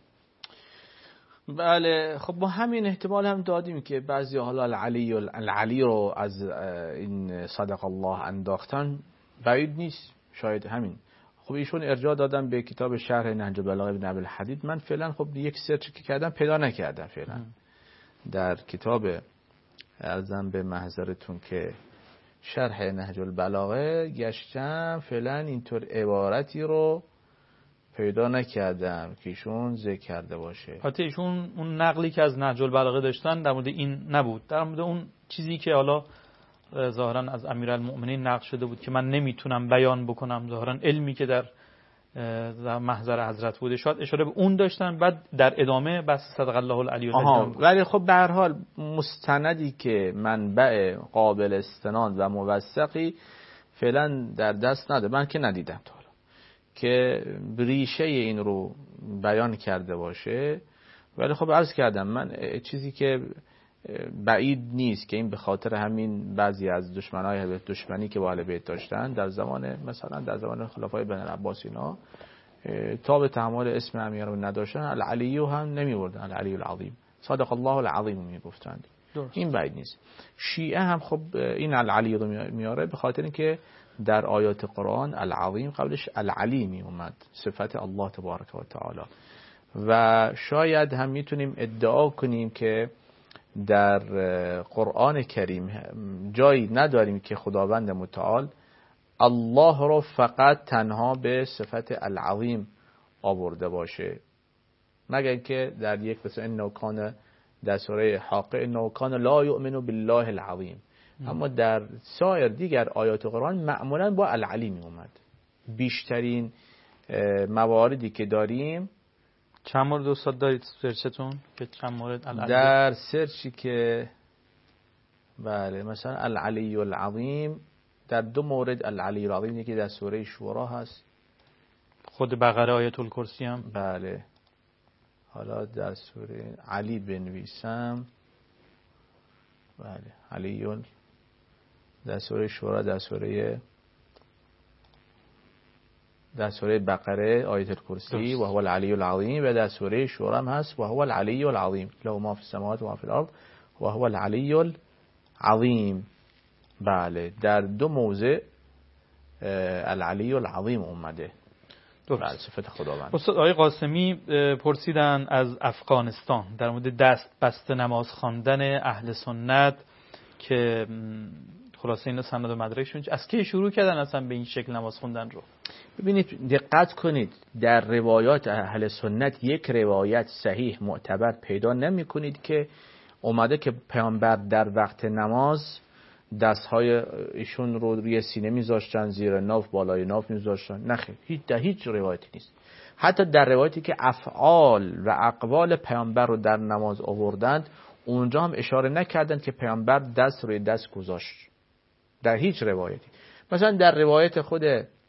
بله خب ما همین احتمال هم دادیم که بعضی حالا العلی العلی رو از این صدق الله انداختن، بعید نیست، شاید همین. خب ایشون ارجاع دادن به کتاب شرح نهج البلاغه ابن ابی الحدید. من فعلا خب یک سرچ که کردم پیدا نکردم فعلا در کتاب ارزم به محضرتون که شرح نهج البلاغه گشتم، فعلا اینطور عبارتی رو پیدا نکردم که ایشون ذکر کرده باشه.
حتی ایشون اون نقلی که از نهج البلاغه داشتن در مورد این نبود، در مورد اون چیزی که حالا ظاهرا از امیرالمؤمنین نقل شده بود که من نمیتونم بیان بکنم، ظاهرا علمی که در در محضر حضرت بوده، شاید اشاره به اون داشتن. بعد در ادامه بس صدق الله العلی العظیم.
ولی خب به هر حال مستندی که منبع قابل استناد و موثقی فعلا در دست نداره، من که ندیدم تا حالا که ریشه این رو بیان کرده باشه. ولی خب عرض کردم من چیزی که بعید نیست که این به خاطر همین بعضی از دشمنای اهل بیت دشمنی که با اهل بیت داشتن در زمان مثلا در زمان خلفای بنی العباس اینا تا به تحمل اسم امیر رو نداشتن، العلی هم نمی بردن، العلی العظیم، صدق الله العظیم می گفتند. این بعید نیست. شیعه هم خب این العلی رو میاره به خاطر اینکه در آیات قرآن العظیم قبلش العلی می اومد، صفت الله تبارک و تعالی. و شاید هم میتونیم ادعا کنیم که در قرآن کریم جایی نداریم که خداوند متعال الله رو فقط تنها به صفت العظیم آورده باشه، مگر که در یک مثلا انه کان در سوره حاقه انه کان لا یؤمن بالله العظیم. اما در سایر دیگر آیات قرآن معمولا با العلی می اومد. بیشترین مواردی که داریم
چند مورد استاد دارید سرچتون که چند مورد العلی
در سرچی که بله مثلا العلی العظیم در دو مورد العلی العظیم، یکی در سوره شورا هست،
خود بقره آیت الکرسی هم
بله. حالا در سوره علی بنویسم بله علی در سوره شورا، در سوره در سوره بقره آیت الکرسی و هو العلی العظیم، و در سوره شورا هم هست و هو العلی العظیم له ما فی السماوات و ما فی الارض و هو العلی العظیم. بله در دو موضع العلی العظیم اومده. بله صفت خداوند.
استاد آقای قاسمی پرسیدن از افغانستان در مورد دست بسته نماز خواندن اهل سنت که خلاصه این سند و مدرکشون از کی شروع کردن اصلا به این شکل نماز خوندن رو؟
ببینید دقت کنید در روایات اهل سنت یک روایت صحیح معتبر پیدا نمی کنید که اومده که پیامبر در وقت نماز دستهای ایشون رو روی سینه میذاشتن، زیر ناف بالای ناف میذاشتن. نه خیر، هیچ در هیچ روایتی نیست. حتی در روایتی که افعال و اقوال پیامبر رو در نماز آوردند اونجا هم اشاره نکردند که پیامبر دست روی دست گذاشت، در هیچ روایتی. مثلا در روایت خود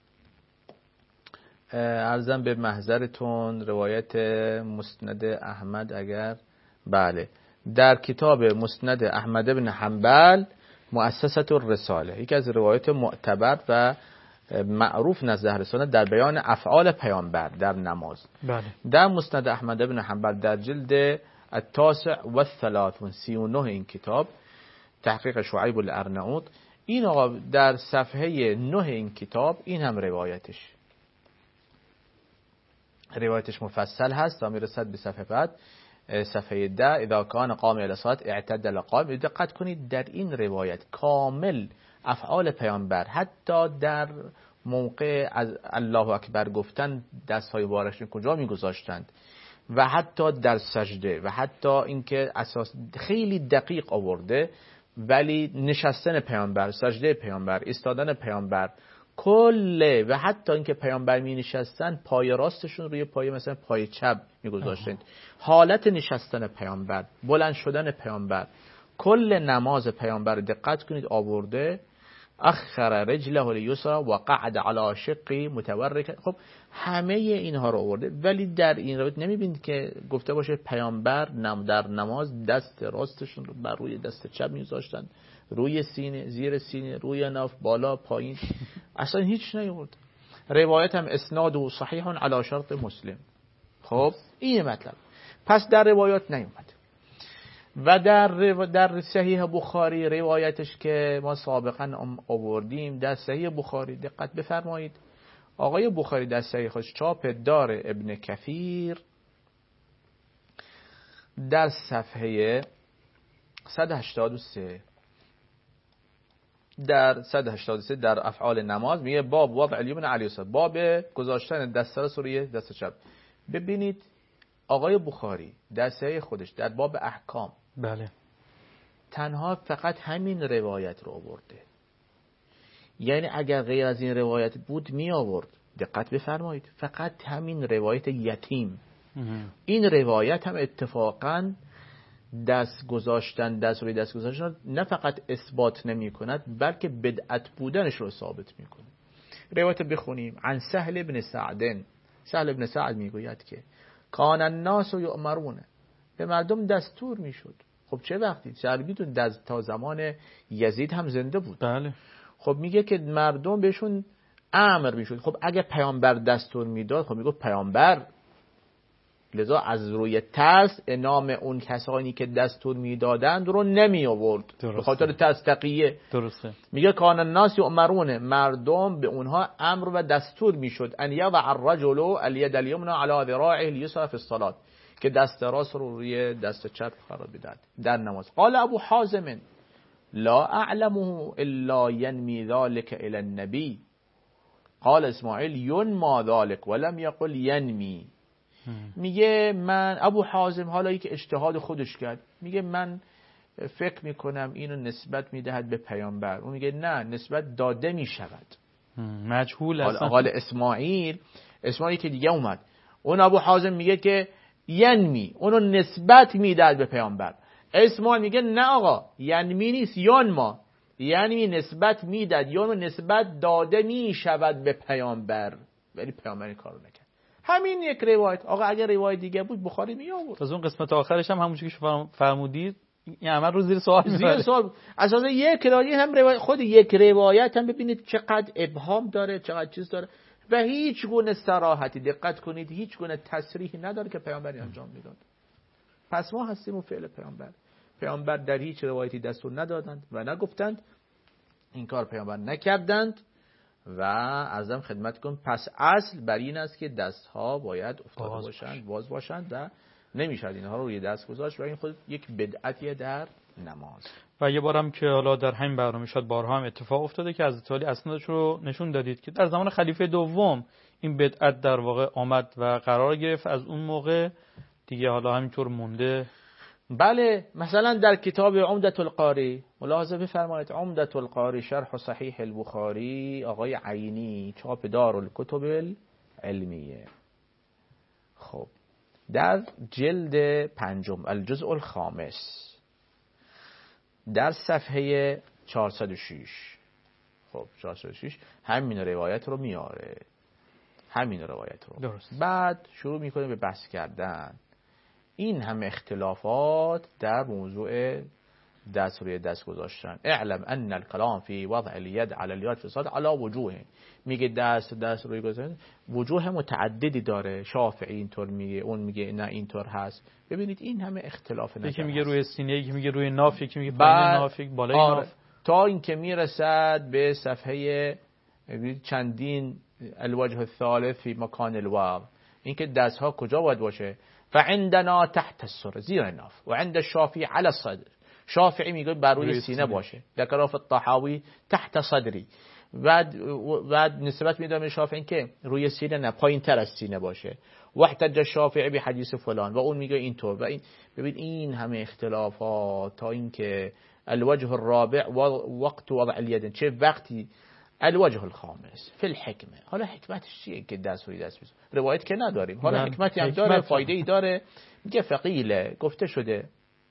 عرضم به محضرتون روایت مسند احمد، اگر بله در کتاب مسند احمد بن حنبل مؤسسة الرساله، یکی از روایت معتبر و معروف نزد اهل سنت در بیان افعال پیامبر در نماز.
بله.
در مسند احمد بن حنبل در جلد التاسع و الثلاثون سی و نه این کتاب تحقیق شعیب الارناؤوط، این آقا در صفحه نه این کتاب این هم روایتش روایتش مفصل هست تا میرسد به صفحه بعد، صفحه ده اذا کان قام الی الصلاة اعتدل قائم. دقت کنید در این روایت کامل افعال پیامبر حتی در موقع از الله اکبر گفتن دستهای مبارکشون کجا میگذاشتند و حتی در سجده و حتی اینکه اساس خیلی دقیق آورده، ولی نشستن پیامبر، سجده پیامبر، ایستادن پیامبر کله و حتی اینکه پیامبر می نشستن پای راستشون روی پای مثلا پای چپ می گذاشتن، حالت نشستن پیامبر، بلند شدن پیامبر، کل نماز پیامبر دقت کنید آورده. اخر رجله الیسرا و قعد علی شقی متورک. خب همه اینها رو آورده، ولی در این روایت نمیبینید که گفته باشه پیامبر نم در نماز دست راستشون رو بر روی دست چپ میذاشتن، روی سینه، زیر سینه، روی ناف، بالا، پایین، اصلا هیچ نیورد. روایت هم اسناد و صحیح علی شرط مسلم. خب این مطلب پس در روایات نیومد. و در در صحیح بخاری روایتش که ما سابقا آوردیم در صحیح بخاری دقت بفرمایید، آقای بخاری در صحیح خودش چاپ دار ابن کثیر در صفحه صد و هشتاد و سه در صد و هشتاد و سه در افعال نماز میگه باب وضع الیمن علی اليسار، باب گذاشتن دست راست روی دست چپ. ببینید آقای بخاری در صحیح خودش در باب احکام
بله
تنها فقط همین روایت رو آورده، یعنی اگر غیر از این روایت بود می آورد. دقت بفرمایید فقط همین روایت یتیم. این روایت هم اتفاقا دست گذاشتن دست روی دست گذاشتن نه فقط اثبات نمی کند بلکه بدعت بودنش رو ثابت می کنه. روایت بخونیم عن سهل بن سعد. سهل بن سعد می گوید که کان الناس یؤمرون، به مردم دستور میشد. خب چه وقتی؟ سربیتون دست تا زمان یزید هم زنده بود.
بله.
خب میگه که مردم بهشون امر میشد. خب اگه پیامبر دستور میداد خب میگه پیامبر، لذا از روی ترس نام اون کسانی که دستور میدادند رو نمی آورد به خاطر ترس تقیه.
درسته.
میگه کان الناس یؤمرون، مردم به اونها امر و دستور میشد ان یضع الرجل الید الیمنى علی ذراعه الیسرى فی الصلاه، که دست راست رو روی دست چپ قرار بدهد در نماز. قال ابو حازم لا اعلمه الا ینمی ذلك الى النبی، قال اسماعیل ینما ذلك ولم یقل ینمی. میگه من ابو حازم حالا که اجتهاد خودش کرد میگه من فکر میکنم اینو نسبت میدهد به پیامبر، اون میگه نه نسبت داده میشود
مجهول است.
قال اسماعیل اسماعیل که دیگه اومد، اون ابو حازم میگه که ینمی، اونو نسبت میدهد به پیامبر. اسماعیل میگه نه آقا ینمی نیست ینما، یعنی نسبت میدهد یا اونو نسبت داده میشود به پیامبر، ولی پیامبر این کارو نکرد. همین یک روایت. آقا اگر روایت دیگه بود بخاری می آورد.
از اون قسمت آخرش هم همون چیزی که فرمودید این عمل رو زیر سوال
زیر سوال اساسا یک روایت هم روایت خود یک روایت هم ببینید چقدر ابهام داره، چقدر چیز داره و هیچ گونه صراحتی، دقت کنید هیچ گونه تصریحی نداره که پیامبری انجام میداد. پس ما هستیم اون فعل پیامبر. پیامبر در هیچ روایتی دستور ندادند و نگفتند، این کار پیامبر نکردند و ازم خدمت کن. پس اصل بر این است که دستها باید افتاده باز باشند، باز باشند و نمیشد اینها رو روی دست گذاشت و این خود یک بدعتیه در نماز.
و یه بارم که حالا در همین برنامه شد بارها هم اتفاق افتاده که از تعالی اسنادش رو نشون دادید که در زمان خلیفه دوم این بدعت در واقع آمد و قرار گرفت، از اون موقع دیگه حالا همینطور مونده.
بله مثلا در کتاب عمدة القاری ملاحظه بفرمایید، عمدة القاری شرح صحیح البخاری آقای عینی چاپ دارالکتب العلمیه، خب در جلد پنجم الجزء الخامس در صفحه چهارصد و شش خب چهارصد و شش همین روایت رو میاره، همین روایت رو
درست.
بعد شروع میکنه به بحث کردن این همه اختلافات در موضوع دست روی دست گذاشتن. اعلم ان الكلام فی وضع الید علی اليد فی الصلاة علی وجوه، میگه دست دست روی گذاشتن وجوه متعددی داره. شافعی اینطور میگه، اون میگه نه اینطور هست. ببینید این همه اختلاف نظر،
یکی میگه روی سینه، یکی میگه روی ناف، یکی میگه
پایین
ناف، بالای
آره.
ناف،
تا اینکه میرسد به صفحه چندین الوجه الثالث فی مکان الوضع، اینکه دست ها کجا باید باشه. فعندنا تحت السر زیر ناف و عند الشافعی علی الصدر، شافعی میگه بر روی سینه باشه، ذکر فی الطحاوی تحت صدری. بعد بعد نسبت میدم به شافعی که روی سینه نه، پایین تر از سینه باشه. واحتج الشافعی به حدیث فلان و اون میگه اینطور و این. ببین این همه اختلافات تا اینکه الوجه الرابع وقت وضع اليد، چه وقتی الوجه الخامس فی الحکمه. حالا حکمتش چیه که دست روی دست بزن؟ روایت که نداریم، حالا حکمتی هم داره، فایده ای داره. میگه فقیله گفته شده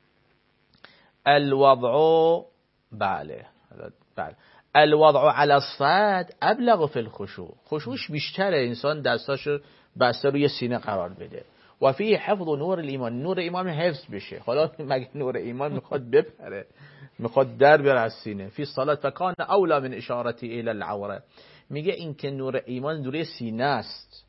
الوضع بله بله الوضع على الصدر ابلغ فی الخشوع، خشوعش بیشتره انسان دستاشو بسته روی سینه قرار بده. و فی حفظ نور الایمان، نور ایمان حفظ بشه. حالا مگه نور ایمان میخواد بپره، میخواد در بره از سینه. فی الصلاه فکان اولا من اشارتی الی العوره، میگه این که نور ایمان روی سینه است،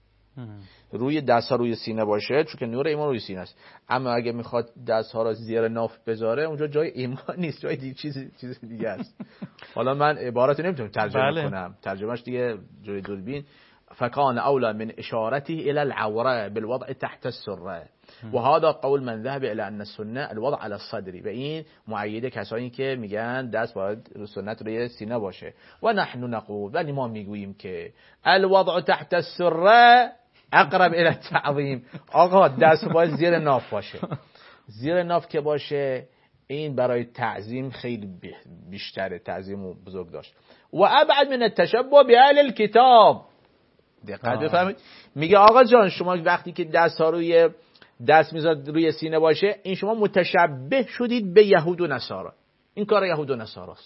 روی دست ها روی سینه باشه، چون که نور ایمان روی سینه است. اما اگه میخواد دست ها را زیر ناف بذاره، اونجا جای ایمان نیست، جای دیگه چیز چیز دیگه است. حالا من عبارت نمیتونم ترجمه بله. کنم، ترجمهش دیگه جای دوربین. فكان أولى من إشارته إلى العورة بالوضع تحت السرة، وهذا قول من ذهب إلى أن السنة الوضع على الصدر. به این معیده کسانی که میگن دست باید سنت روی سینه باشه. و نحن نقول، ولی ما میگوییم که الوضع تحت السرة اقرب الى التعظیم. آقا دست باید زیر ناف باشه، زیر ناف که باشه این برای تعظیم خیلی بیشتره، تعظیم و بزرگ داشت. و ابعد من التشبه باهل الكتاب. دقت بفرمایید، میگه آقا جان شما وقتی که دست ها روی دست میذارید روی سینه باشه، این شما متشبه شدید به یهود و نصارا. این کار یهود و نصاراست،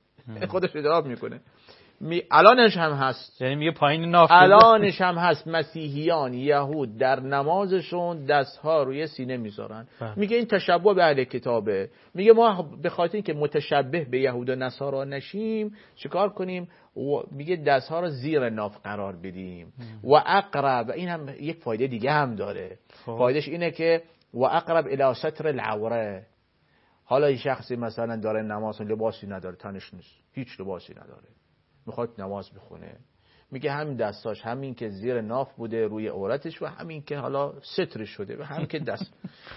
خودش ادعا میکنه. می... الانش هم هست،
یعنی میگه پایین ناف،
الانش هم هست. مسیحیان یهود در نمازشون دست ها روی سینه میذارن. میگه این تشبه به اهل کتابه. میگه ما به خاطر اینکه متشبه به یهود و نصارا نشیم چیکار کنیم؟ و میگه دست ها رو زیر ناف قرار بدیم. و اقرب، این هم یک فایده دیگه هم داره. فایدهش اینه که و اقرب الی ستر العوره. حالا این شخصی مثلا داره نماز، لباسی نداره، تنش نیست، هیچ لباسی نداره، میخواد نماز بخونه، میگه همین دستاش، همین که زیر ناف بوده روی عورتش و همین که حالا ستر شده و همین که دست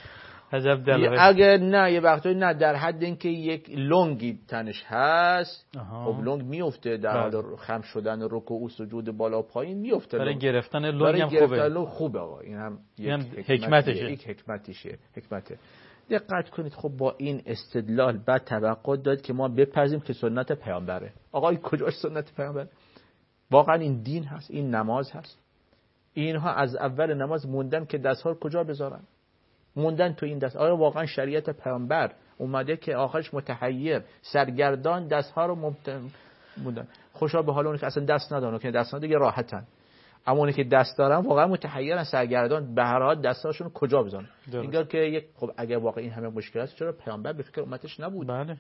عجب دلغه.
اگر نه یه وقتی نه در حد اینکه یک لنگی تنش هست، خب لنگ میفته در حال خم شدن رکوع و سجود بالا پایین میفته،
برای گرفتن لنگ هم خوبه.
لنگ خوبه آقا، این هم یک
حکمتشه.
یک حکمتشه حکمته. دقت کنید، خب با این استدلال بعد توقع داد که ما بپذیم که سنت پیامبره. آقا این کجاش سنت پیامبره؟ واقعا این دین هست، این نماز هست. اینها از اول نماز موندن که دست‌ها رو کجا بذارن، موندن تو این دست. آیا واقعا شریعت پیامبر اومده که آخرش متحیر سرگردان دست‌ها رو موندن؟ خوشا به حال اون که اصلا دست ندارن، که دست ندارن دیگه راحتن. اما اونی که دست دارن واقعا متحیرن، سرگردان، به هر حال دستاشون کجا بزنن. انگار که یک خب اگر واقعا این همه مشکل است، چرا پیامبر به فکر امتش نبود؟
بله.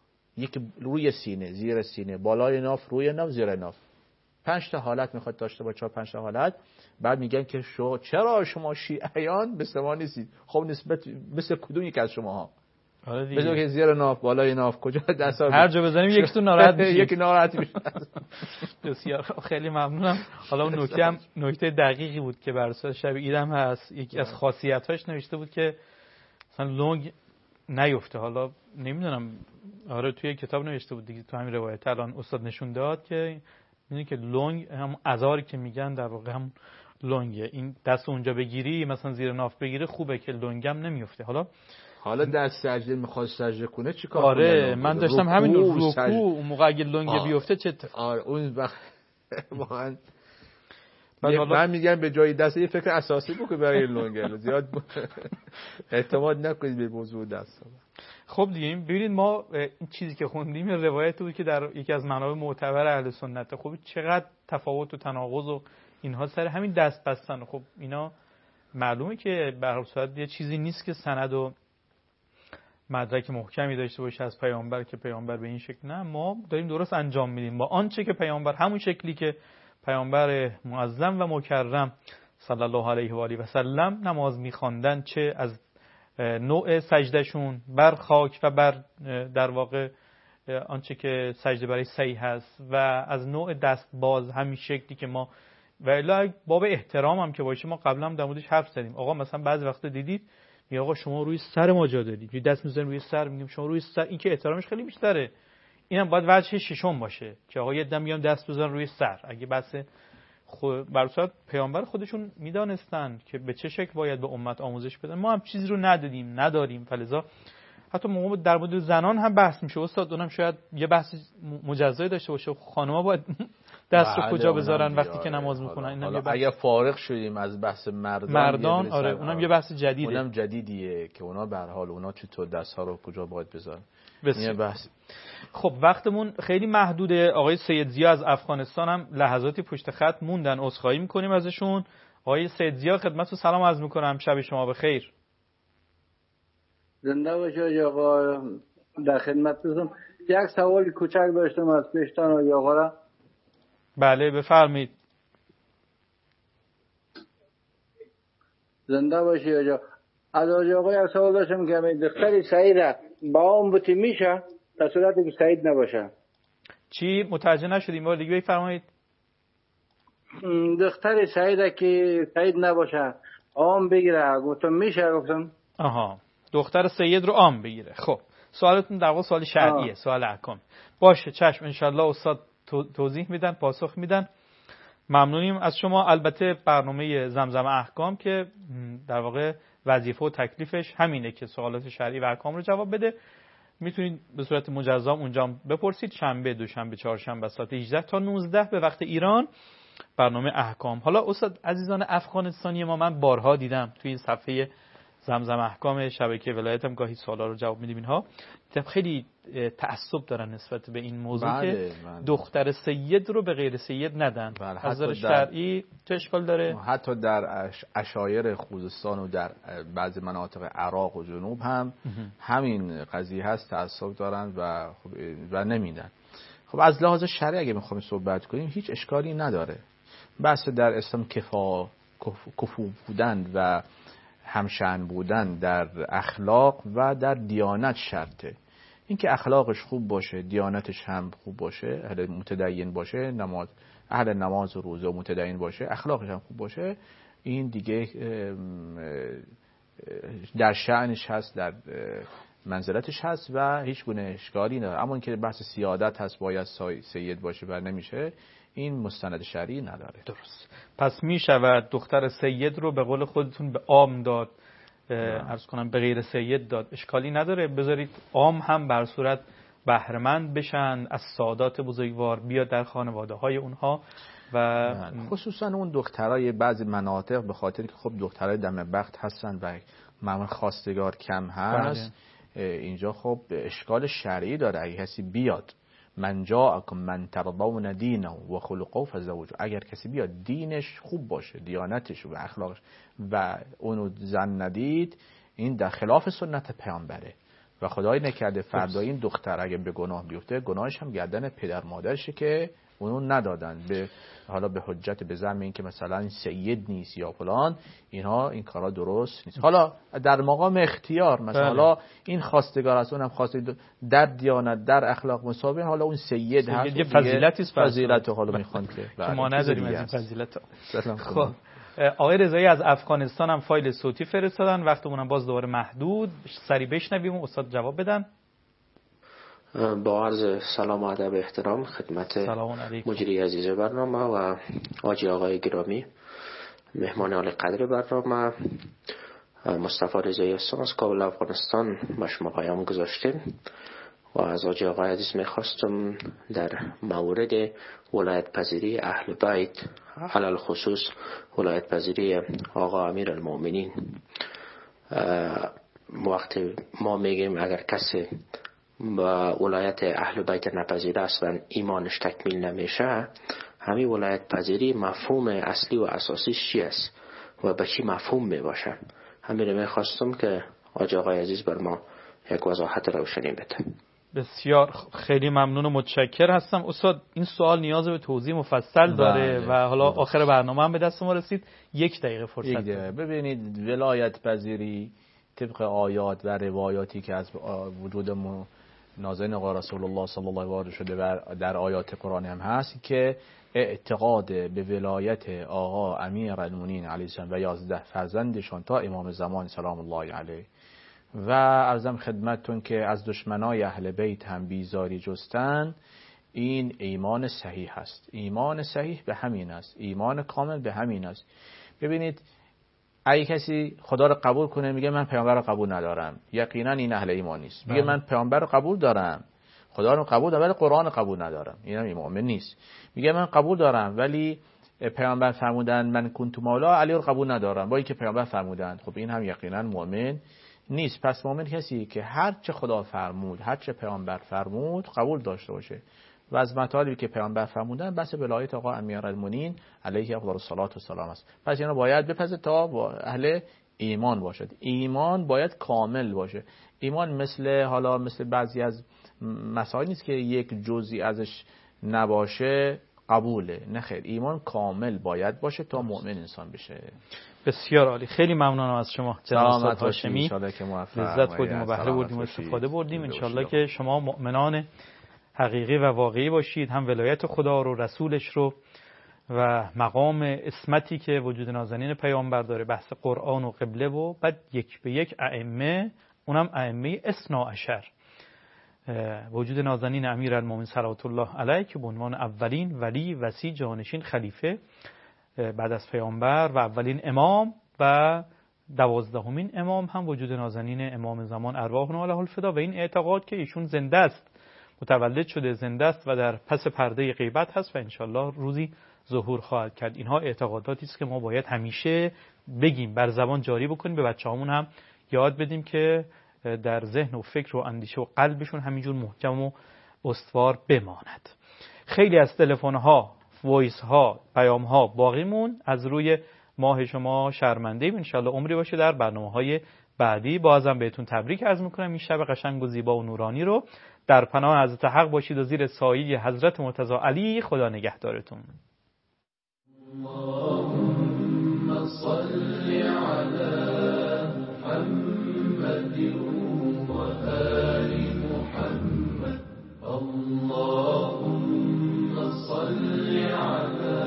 یک روی سینه، زیر سینه، بالای ناف، روی ناف، زیر ناف. پنج تا حالت میخواد داشته باشه، چهار پنج تا حالت. بعد میگن که شو چرا شما شیعیان مثل ما نیستید؟ خب نسبت مثل کدوم یک از شماها؟
آره دیگه.
بذار که زیر ناف، بالای ناف، کجا دستا
هر جا بزنیم یکی تو ناراحت میشه.
یکی ناراحت میشه.
بسیار خیلی ممنونم. حالا اون نکته هم نکته دقیقی بود که بر اساس شب عیدم هست. یکی از خاصیتاش نوشته بود که مثلا لنگ نیفته. حالا نمیدونم، آره توی کتاب نوشته بود دیگه، تو همین روایت الان استاد نشون داد که میدونی که لنگ هم ازاری که میگن در واقع هم لنگه. این دست اونجا بگیری مثلا زیر ناف بگیری خوبه که لنگم نمیفته. حالا
حالا در سجده میخواد سجده کنه چیکار کنه؟
آره من داشتم همین رکوع اون موقع اگه لنگ بیفته چه اتفاقی؟
آره اون وقت واقعا من میگم به جای دست یه فکر اساسی بکنید برای لنگ، زیاد اعتماد نکنید به موضوع دست.
خب خب دیگه ببینید ما این چیزی که خوندیم روایت بود که در یکی از منابع معتبر اهل سنت. خب چقدر تفاوت و تناقض و اینها سر همین دست بستن. خب اینا معلومه که به هر صورت یه چیزی نیست که سند و مدرک محکمی داشته باشه از پیامبر که پیامبر به این شکل، نه، ما داریم درست انجام میدیم با آنچه که پیامبر، همون شکلی که پیامبر معظم و مکرم صلی الله علیه و آله و سلم نماز می‌خواندن، چه از نوع سجدهشون بر خاک و بر در واقع آنچه که سجده برای سعی هست و از نوع دست باز همین شکلی که ما و الا باب احترام هم که باشه. ما قبلا هم در موردش حرف زدیم. آقا مثلا بعضی وقتا دیدید میگه آقا شما روی سر ما جا دارید، یه دست میذاریم روی سر، میگیم شما روی سر، این که احترامش خیلی بیشتره. اینم باید وجه ششم باشه که آقا یه دم میگم دست بزنن روی سر. اگه بس خود بر اساس پیامبر خودشون میدانستن که به چه شکل باید به امت آموزش بدن، ما هم چیزی رو ندادیم نداریم. فلذا حتی موقع در مورد زنان هم بحث میشه استاد، اونم شاید یه بحث مجزایی داشته باشه. خانم‌ها باید دست رو کجا بذارن وقتی که نماز میخونن. اینم یه بحث.
اگه فارغ شدیم از بحث مردان
مردان آره اونم یه بحث جدیده.
اونم جدیدیه که اونا به هر حال اونا چطور دست‌ها رو کجا باید بذارن.
این بحث. خب وقتمون خیلی محدوده. آقای سید ضیا از افغانستان هم لحظاتی پشت خط موندن، عذرخواهی میکنیم ازشون. آقای سید ضیا خدمتتون سلام عرض میکنم، شب شما بخیر.
زنده باشید آقا، در خدمتتون. یک سوال کوچک داشتم از پیشتان آقا را.
بله بفرمایید.
زنده باشید آقا. از آقا یک سوال داشتم که دختر سعید با هم بوتی میشه در صورتی که سعید نباشه.
چی متوجه نشدیم؟ بار دیگه بفرمایید.
دختر سعید که سعید نباشه آم بگیره، گفتم میشه؟ گفتم
آها، دختر سید رو آم بگیره. خب سوالتون در واقع سوال شرعیه، سوال احکام. باشه چشم، انشالله استاد توضیح میدن، پاسخ میدن. ممنونیم از شما. البته برنامه زمزم احکام که در واقع وظیفه و تکلیفش همینه که سوالات شرعی و احکام رو جواب بده. میتونید به صورت مجزا اونجا بپرسید. شنبه، دوشنبه، چهارشنبه ساعت هجده تا نوزده به وقت ایران برنامه احکام. حالا استاد عزیزان افغانستانی ما، من بارها دیدم توی صفحه زمزم احکام شبکه ولایتم گاهی سوالا رو جواب میدیم. اینها خیلی تعصب دارن نسبت به این موضوع بله، که بله. دختر سید رو به غیر سید ندن. بله، از نظر شرعی چه اشکال داره؟
حتی در عشایر خوزستان و در بعضی مناطق عراق و جنوب هم همین قضیه هست، تعصب دارن و خب و نمیدن. خب از لحاظ شرعی اگه میخوایم صحبت کنیم هیچ اشکالی نداره. بحث در اسلام کفا کفو بودن و همشأن بودن در اخلاق و در دیانت شرطه. اینکه اخلاقش خوب باشه، دیانتش هم خوب باشه، اهل متدین باشه، نماز اهل نماز و روزه و متدین باشه، اخلاقش هم خوب باشه، این دیگه در شأنش هست، در منزلتش هست و هیچ گونه اشکالی نداره. اما اینکه بحث سیادت هست باید سید باشه و نمیشه، این مستند شرعی نداره.
درست. پس می شود دختر سید رو به قول خودتون به عام داد، عرض کنم به غیر سید داد، اشکالی نداره. بذارید عام هم بر صورت بهره‌مند بشن از سادات بزرگوار، بیاد در خانواده های اونها. و
خصوصا اون دخترای بعضی مناطق به خاطر که خب دخترای دم بخت هستن و معمولا خواستگار کم هست. بله. اینجا خب اشکال شرعی داره. اگه کسی بیاد من جاءکم من ترضون دینه و خلقه فزوجوه، اگر کسی بیاد دینش خوب باشه، دیانتش و اخلاقش و اونو زن ندید، این در خلاف سنت پیامبره و خدای نکرده فردا این دختر اگه به گناه بیفته، گناهش هم گردن پدر مادرشه که اونو ندادن، به حالا به حجت به زعم این که مثلا این سید نیست یا فلان، اینها این کارا درست نیست. حالا در مقام اختیار مثلا حالا این خواستگار است، اونم خواستگار در دیانت در اخلاق مساوی، حالا اون سید هست،
یه فضیلتی است،
فضیلت حالا میخوان که
ما نداریم از این فضیلت. خب آقای رضایی از افغانستان هم فایل صوتی فرستادن، وقتمون هم باز دوباره محدود، سری بشنویم و استاد جواب بدن.
با عرض سلام و ادب احترام خدمت مجری عزیز برنامه و آجی آقای گرامی مهمان عالی قدر برنامه مصطفی رضایی هستم از کابل افغانستان. با شما پیام گذاشتیم و از آجی آقای عزیز میخواستم در مورد ولایت پذیری اهل بیت، علل خصوص ولایت پذیری آقا امیر المؤمنین، وقتی ما میگیم اگر کسی با ولایت اهل بیت نپذیره اصلا ایمانش تکمیل نمیشه، همین ولایت پذیری مفهوم اصلی و اساسیش چی است و به چی مفهوم می باشه؟ همین رو میخواستم که آج آقای عزیز بر ما یک وضاحت روشنی بده.
بسیار خیلی ممنون و متشکر هستم استاد. این سوال نیاز به توضیح مفصل داره و حالا آخر برنامه هم به دست ما رسید. یک دقیقه فرصت داریم.
ببینید ولایت پذیری طبق آیات و روایاتی که از وجود نازنین آقا رسول الله صلی الله علیه و آله شده در آیات قرآنی هم هست که اعتقاد به ولایت آقا امیرالمومنین علیه السلام و یازده فرزندشان تا امام زمان سلام الله علیه و عرضم خدمتتون که از دشمنای اهل بیت هم بیزاری جستن، این ایمان صحیح است. ایمان صحیح به همین است، ایمان کامل به همین است. ببینید اگه کسی خدا رو قبول کنه میگه من پیامبر رو قبول ندارم، یقینا این اهل ایمان نیست. میگه من پیامبر رو قبول دارم، خدا رو قبول دارم ولی قرآن رو قبول ندارم، اینم ایمان نیست. میگه من قبول دارم ولی پیامبر فرمودن من کنت مولا علی رو قبول ندارم با اینکه پیامبر فرمودن، خب این هم یقینا مؤمن نیست. پس مؤمن کسی که هر چه خدا فرمود، هر چه پیامبر فرمود قبول داشته باشه و از مطالبی که پیامبر فرمودن بس ولایت آقا امیرالمومنین علیه افضل الصلاة و السلام است. پس اینا باید بپذه تا با اهل ایمان باشد. ایمان باید کامل باشه. ایمان مثل حالا مثل بعضی از مسائل نیست که یک جزئی ازش نباشه قبوله، نه خیر، ایمان کامل باید باشه تا مؤمن انسان بشه.
بسیار عالی. خیلی ممنونم از شما جناب استاد هاشمی.
انشالله که موفق
لذت بردیم و بهره بردیم و استفاده بردیم. انشالله که شما مؤمنان حقیقی و واقعی باشید، هم ولایت خدا رو، رسولش رو و مقام اسمتی که وجود نازنین پیامبر داره، بحث قرآن و قبله و بعد یک به یک ائمه، اونم ائمه اثنا عشر، وجود نازنین امیرالمومنین صلوات الله علیه که به عنوان اولین ولی، وصی، جانشین، خلیفه بعد از پیامبر و اولین امام و دوازدهمین امام هم وجود نازنین امام زمان ارواحنا له الفدا، و این اعتقاد که ایشون زنده است، متولد شده، زنده است و در پس پرده غیبت هست و انشالله روزی ظهور خواهد کرد. اینها اعتقاداتی است که ما باید همیشه بگیم، بر زبان جاری بکنیم، به بچه‌هامون هم یاد بدیم که در ذهن و فکر و اندیشه و قلبشون همینجور محکم و استوار بماند. خیلی از تلفن‌ها، وایس ها، پیام ها باقیمون، از روی ماه شما شرمنده ایم. انشالله عمری باشه در برنامه‌های بعدی. بازم بهتون تبریک عرض میکنم این شب قشنگ و زیبا و نورانی رو. در پناه حضرت حق باشید و زیر سایه حضرت مرتضی علی. خدا نگهدارتون. اللهم صل علی محمد و آل محمد. اللهم صل علی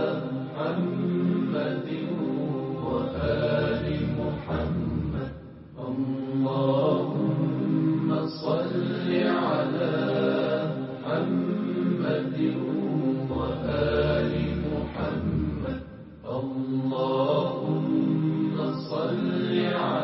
محمد و آل محمد. اللهم صل علی محمد و آل محمد. اللهم صل علی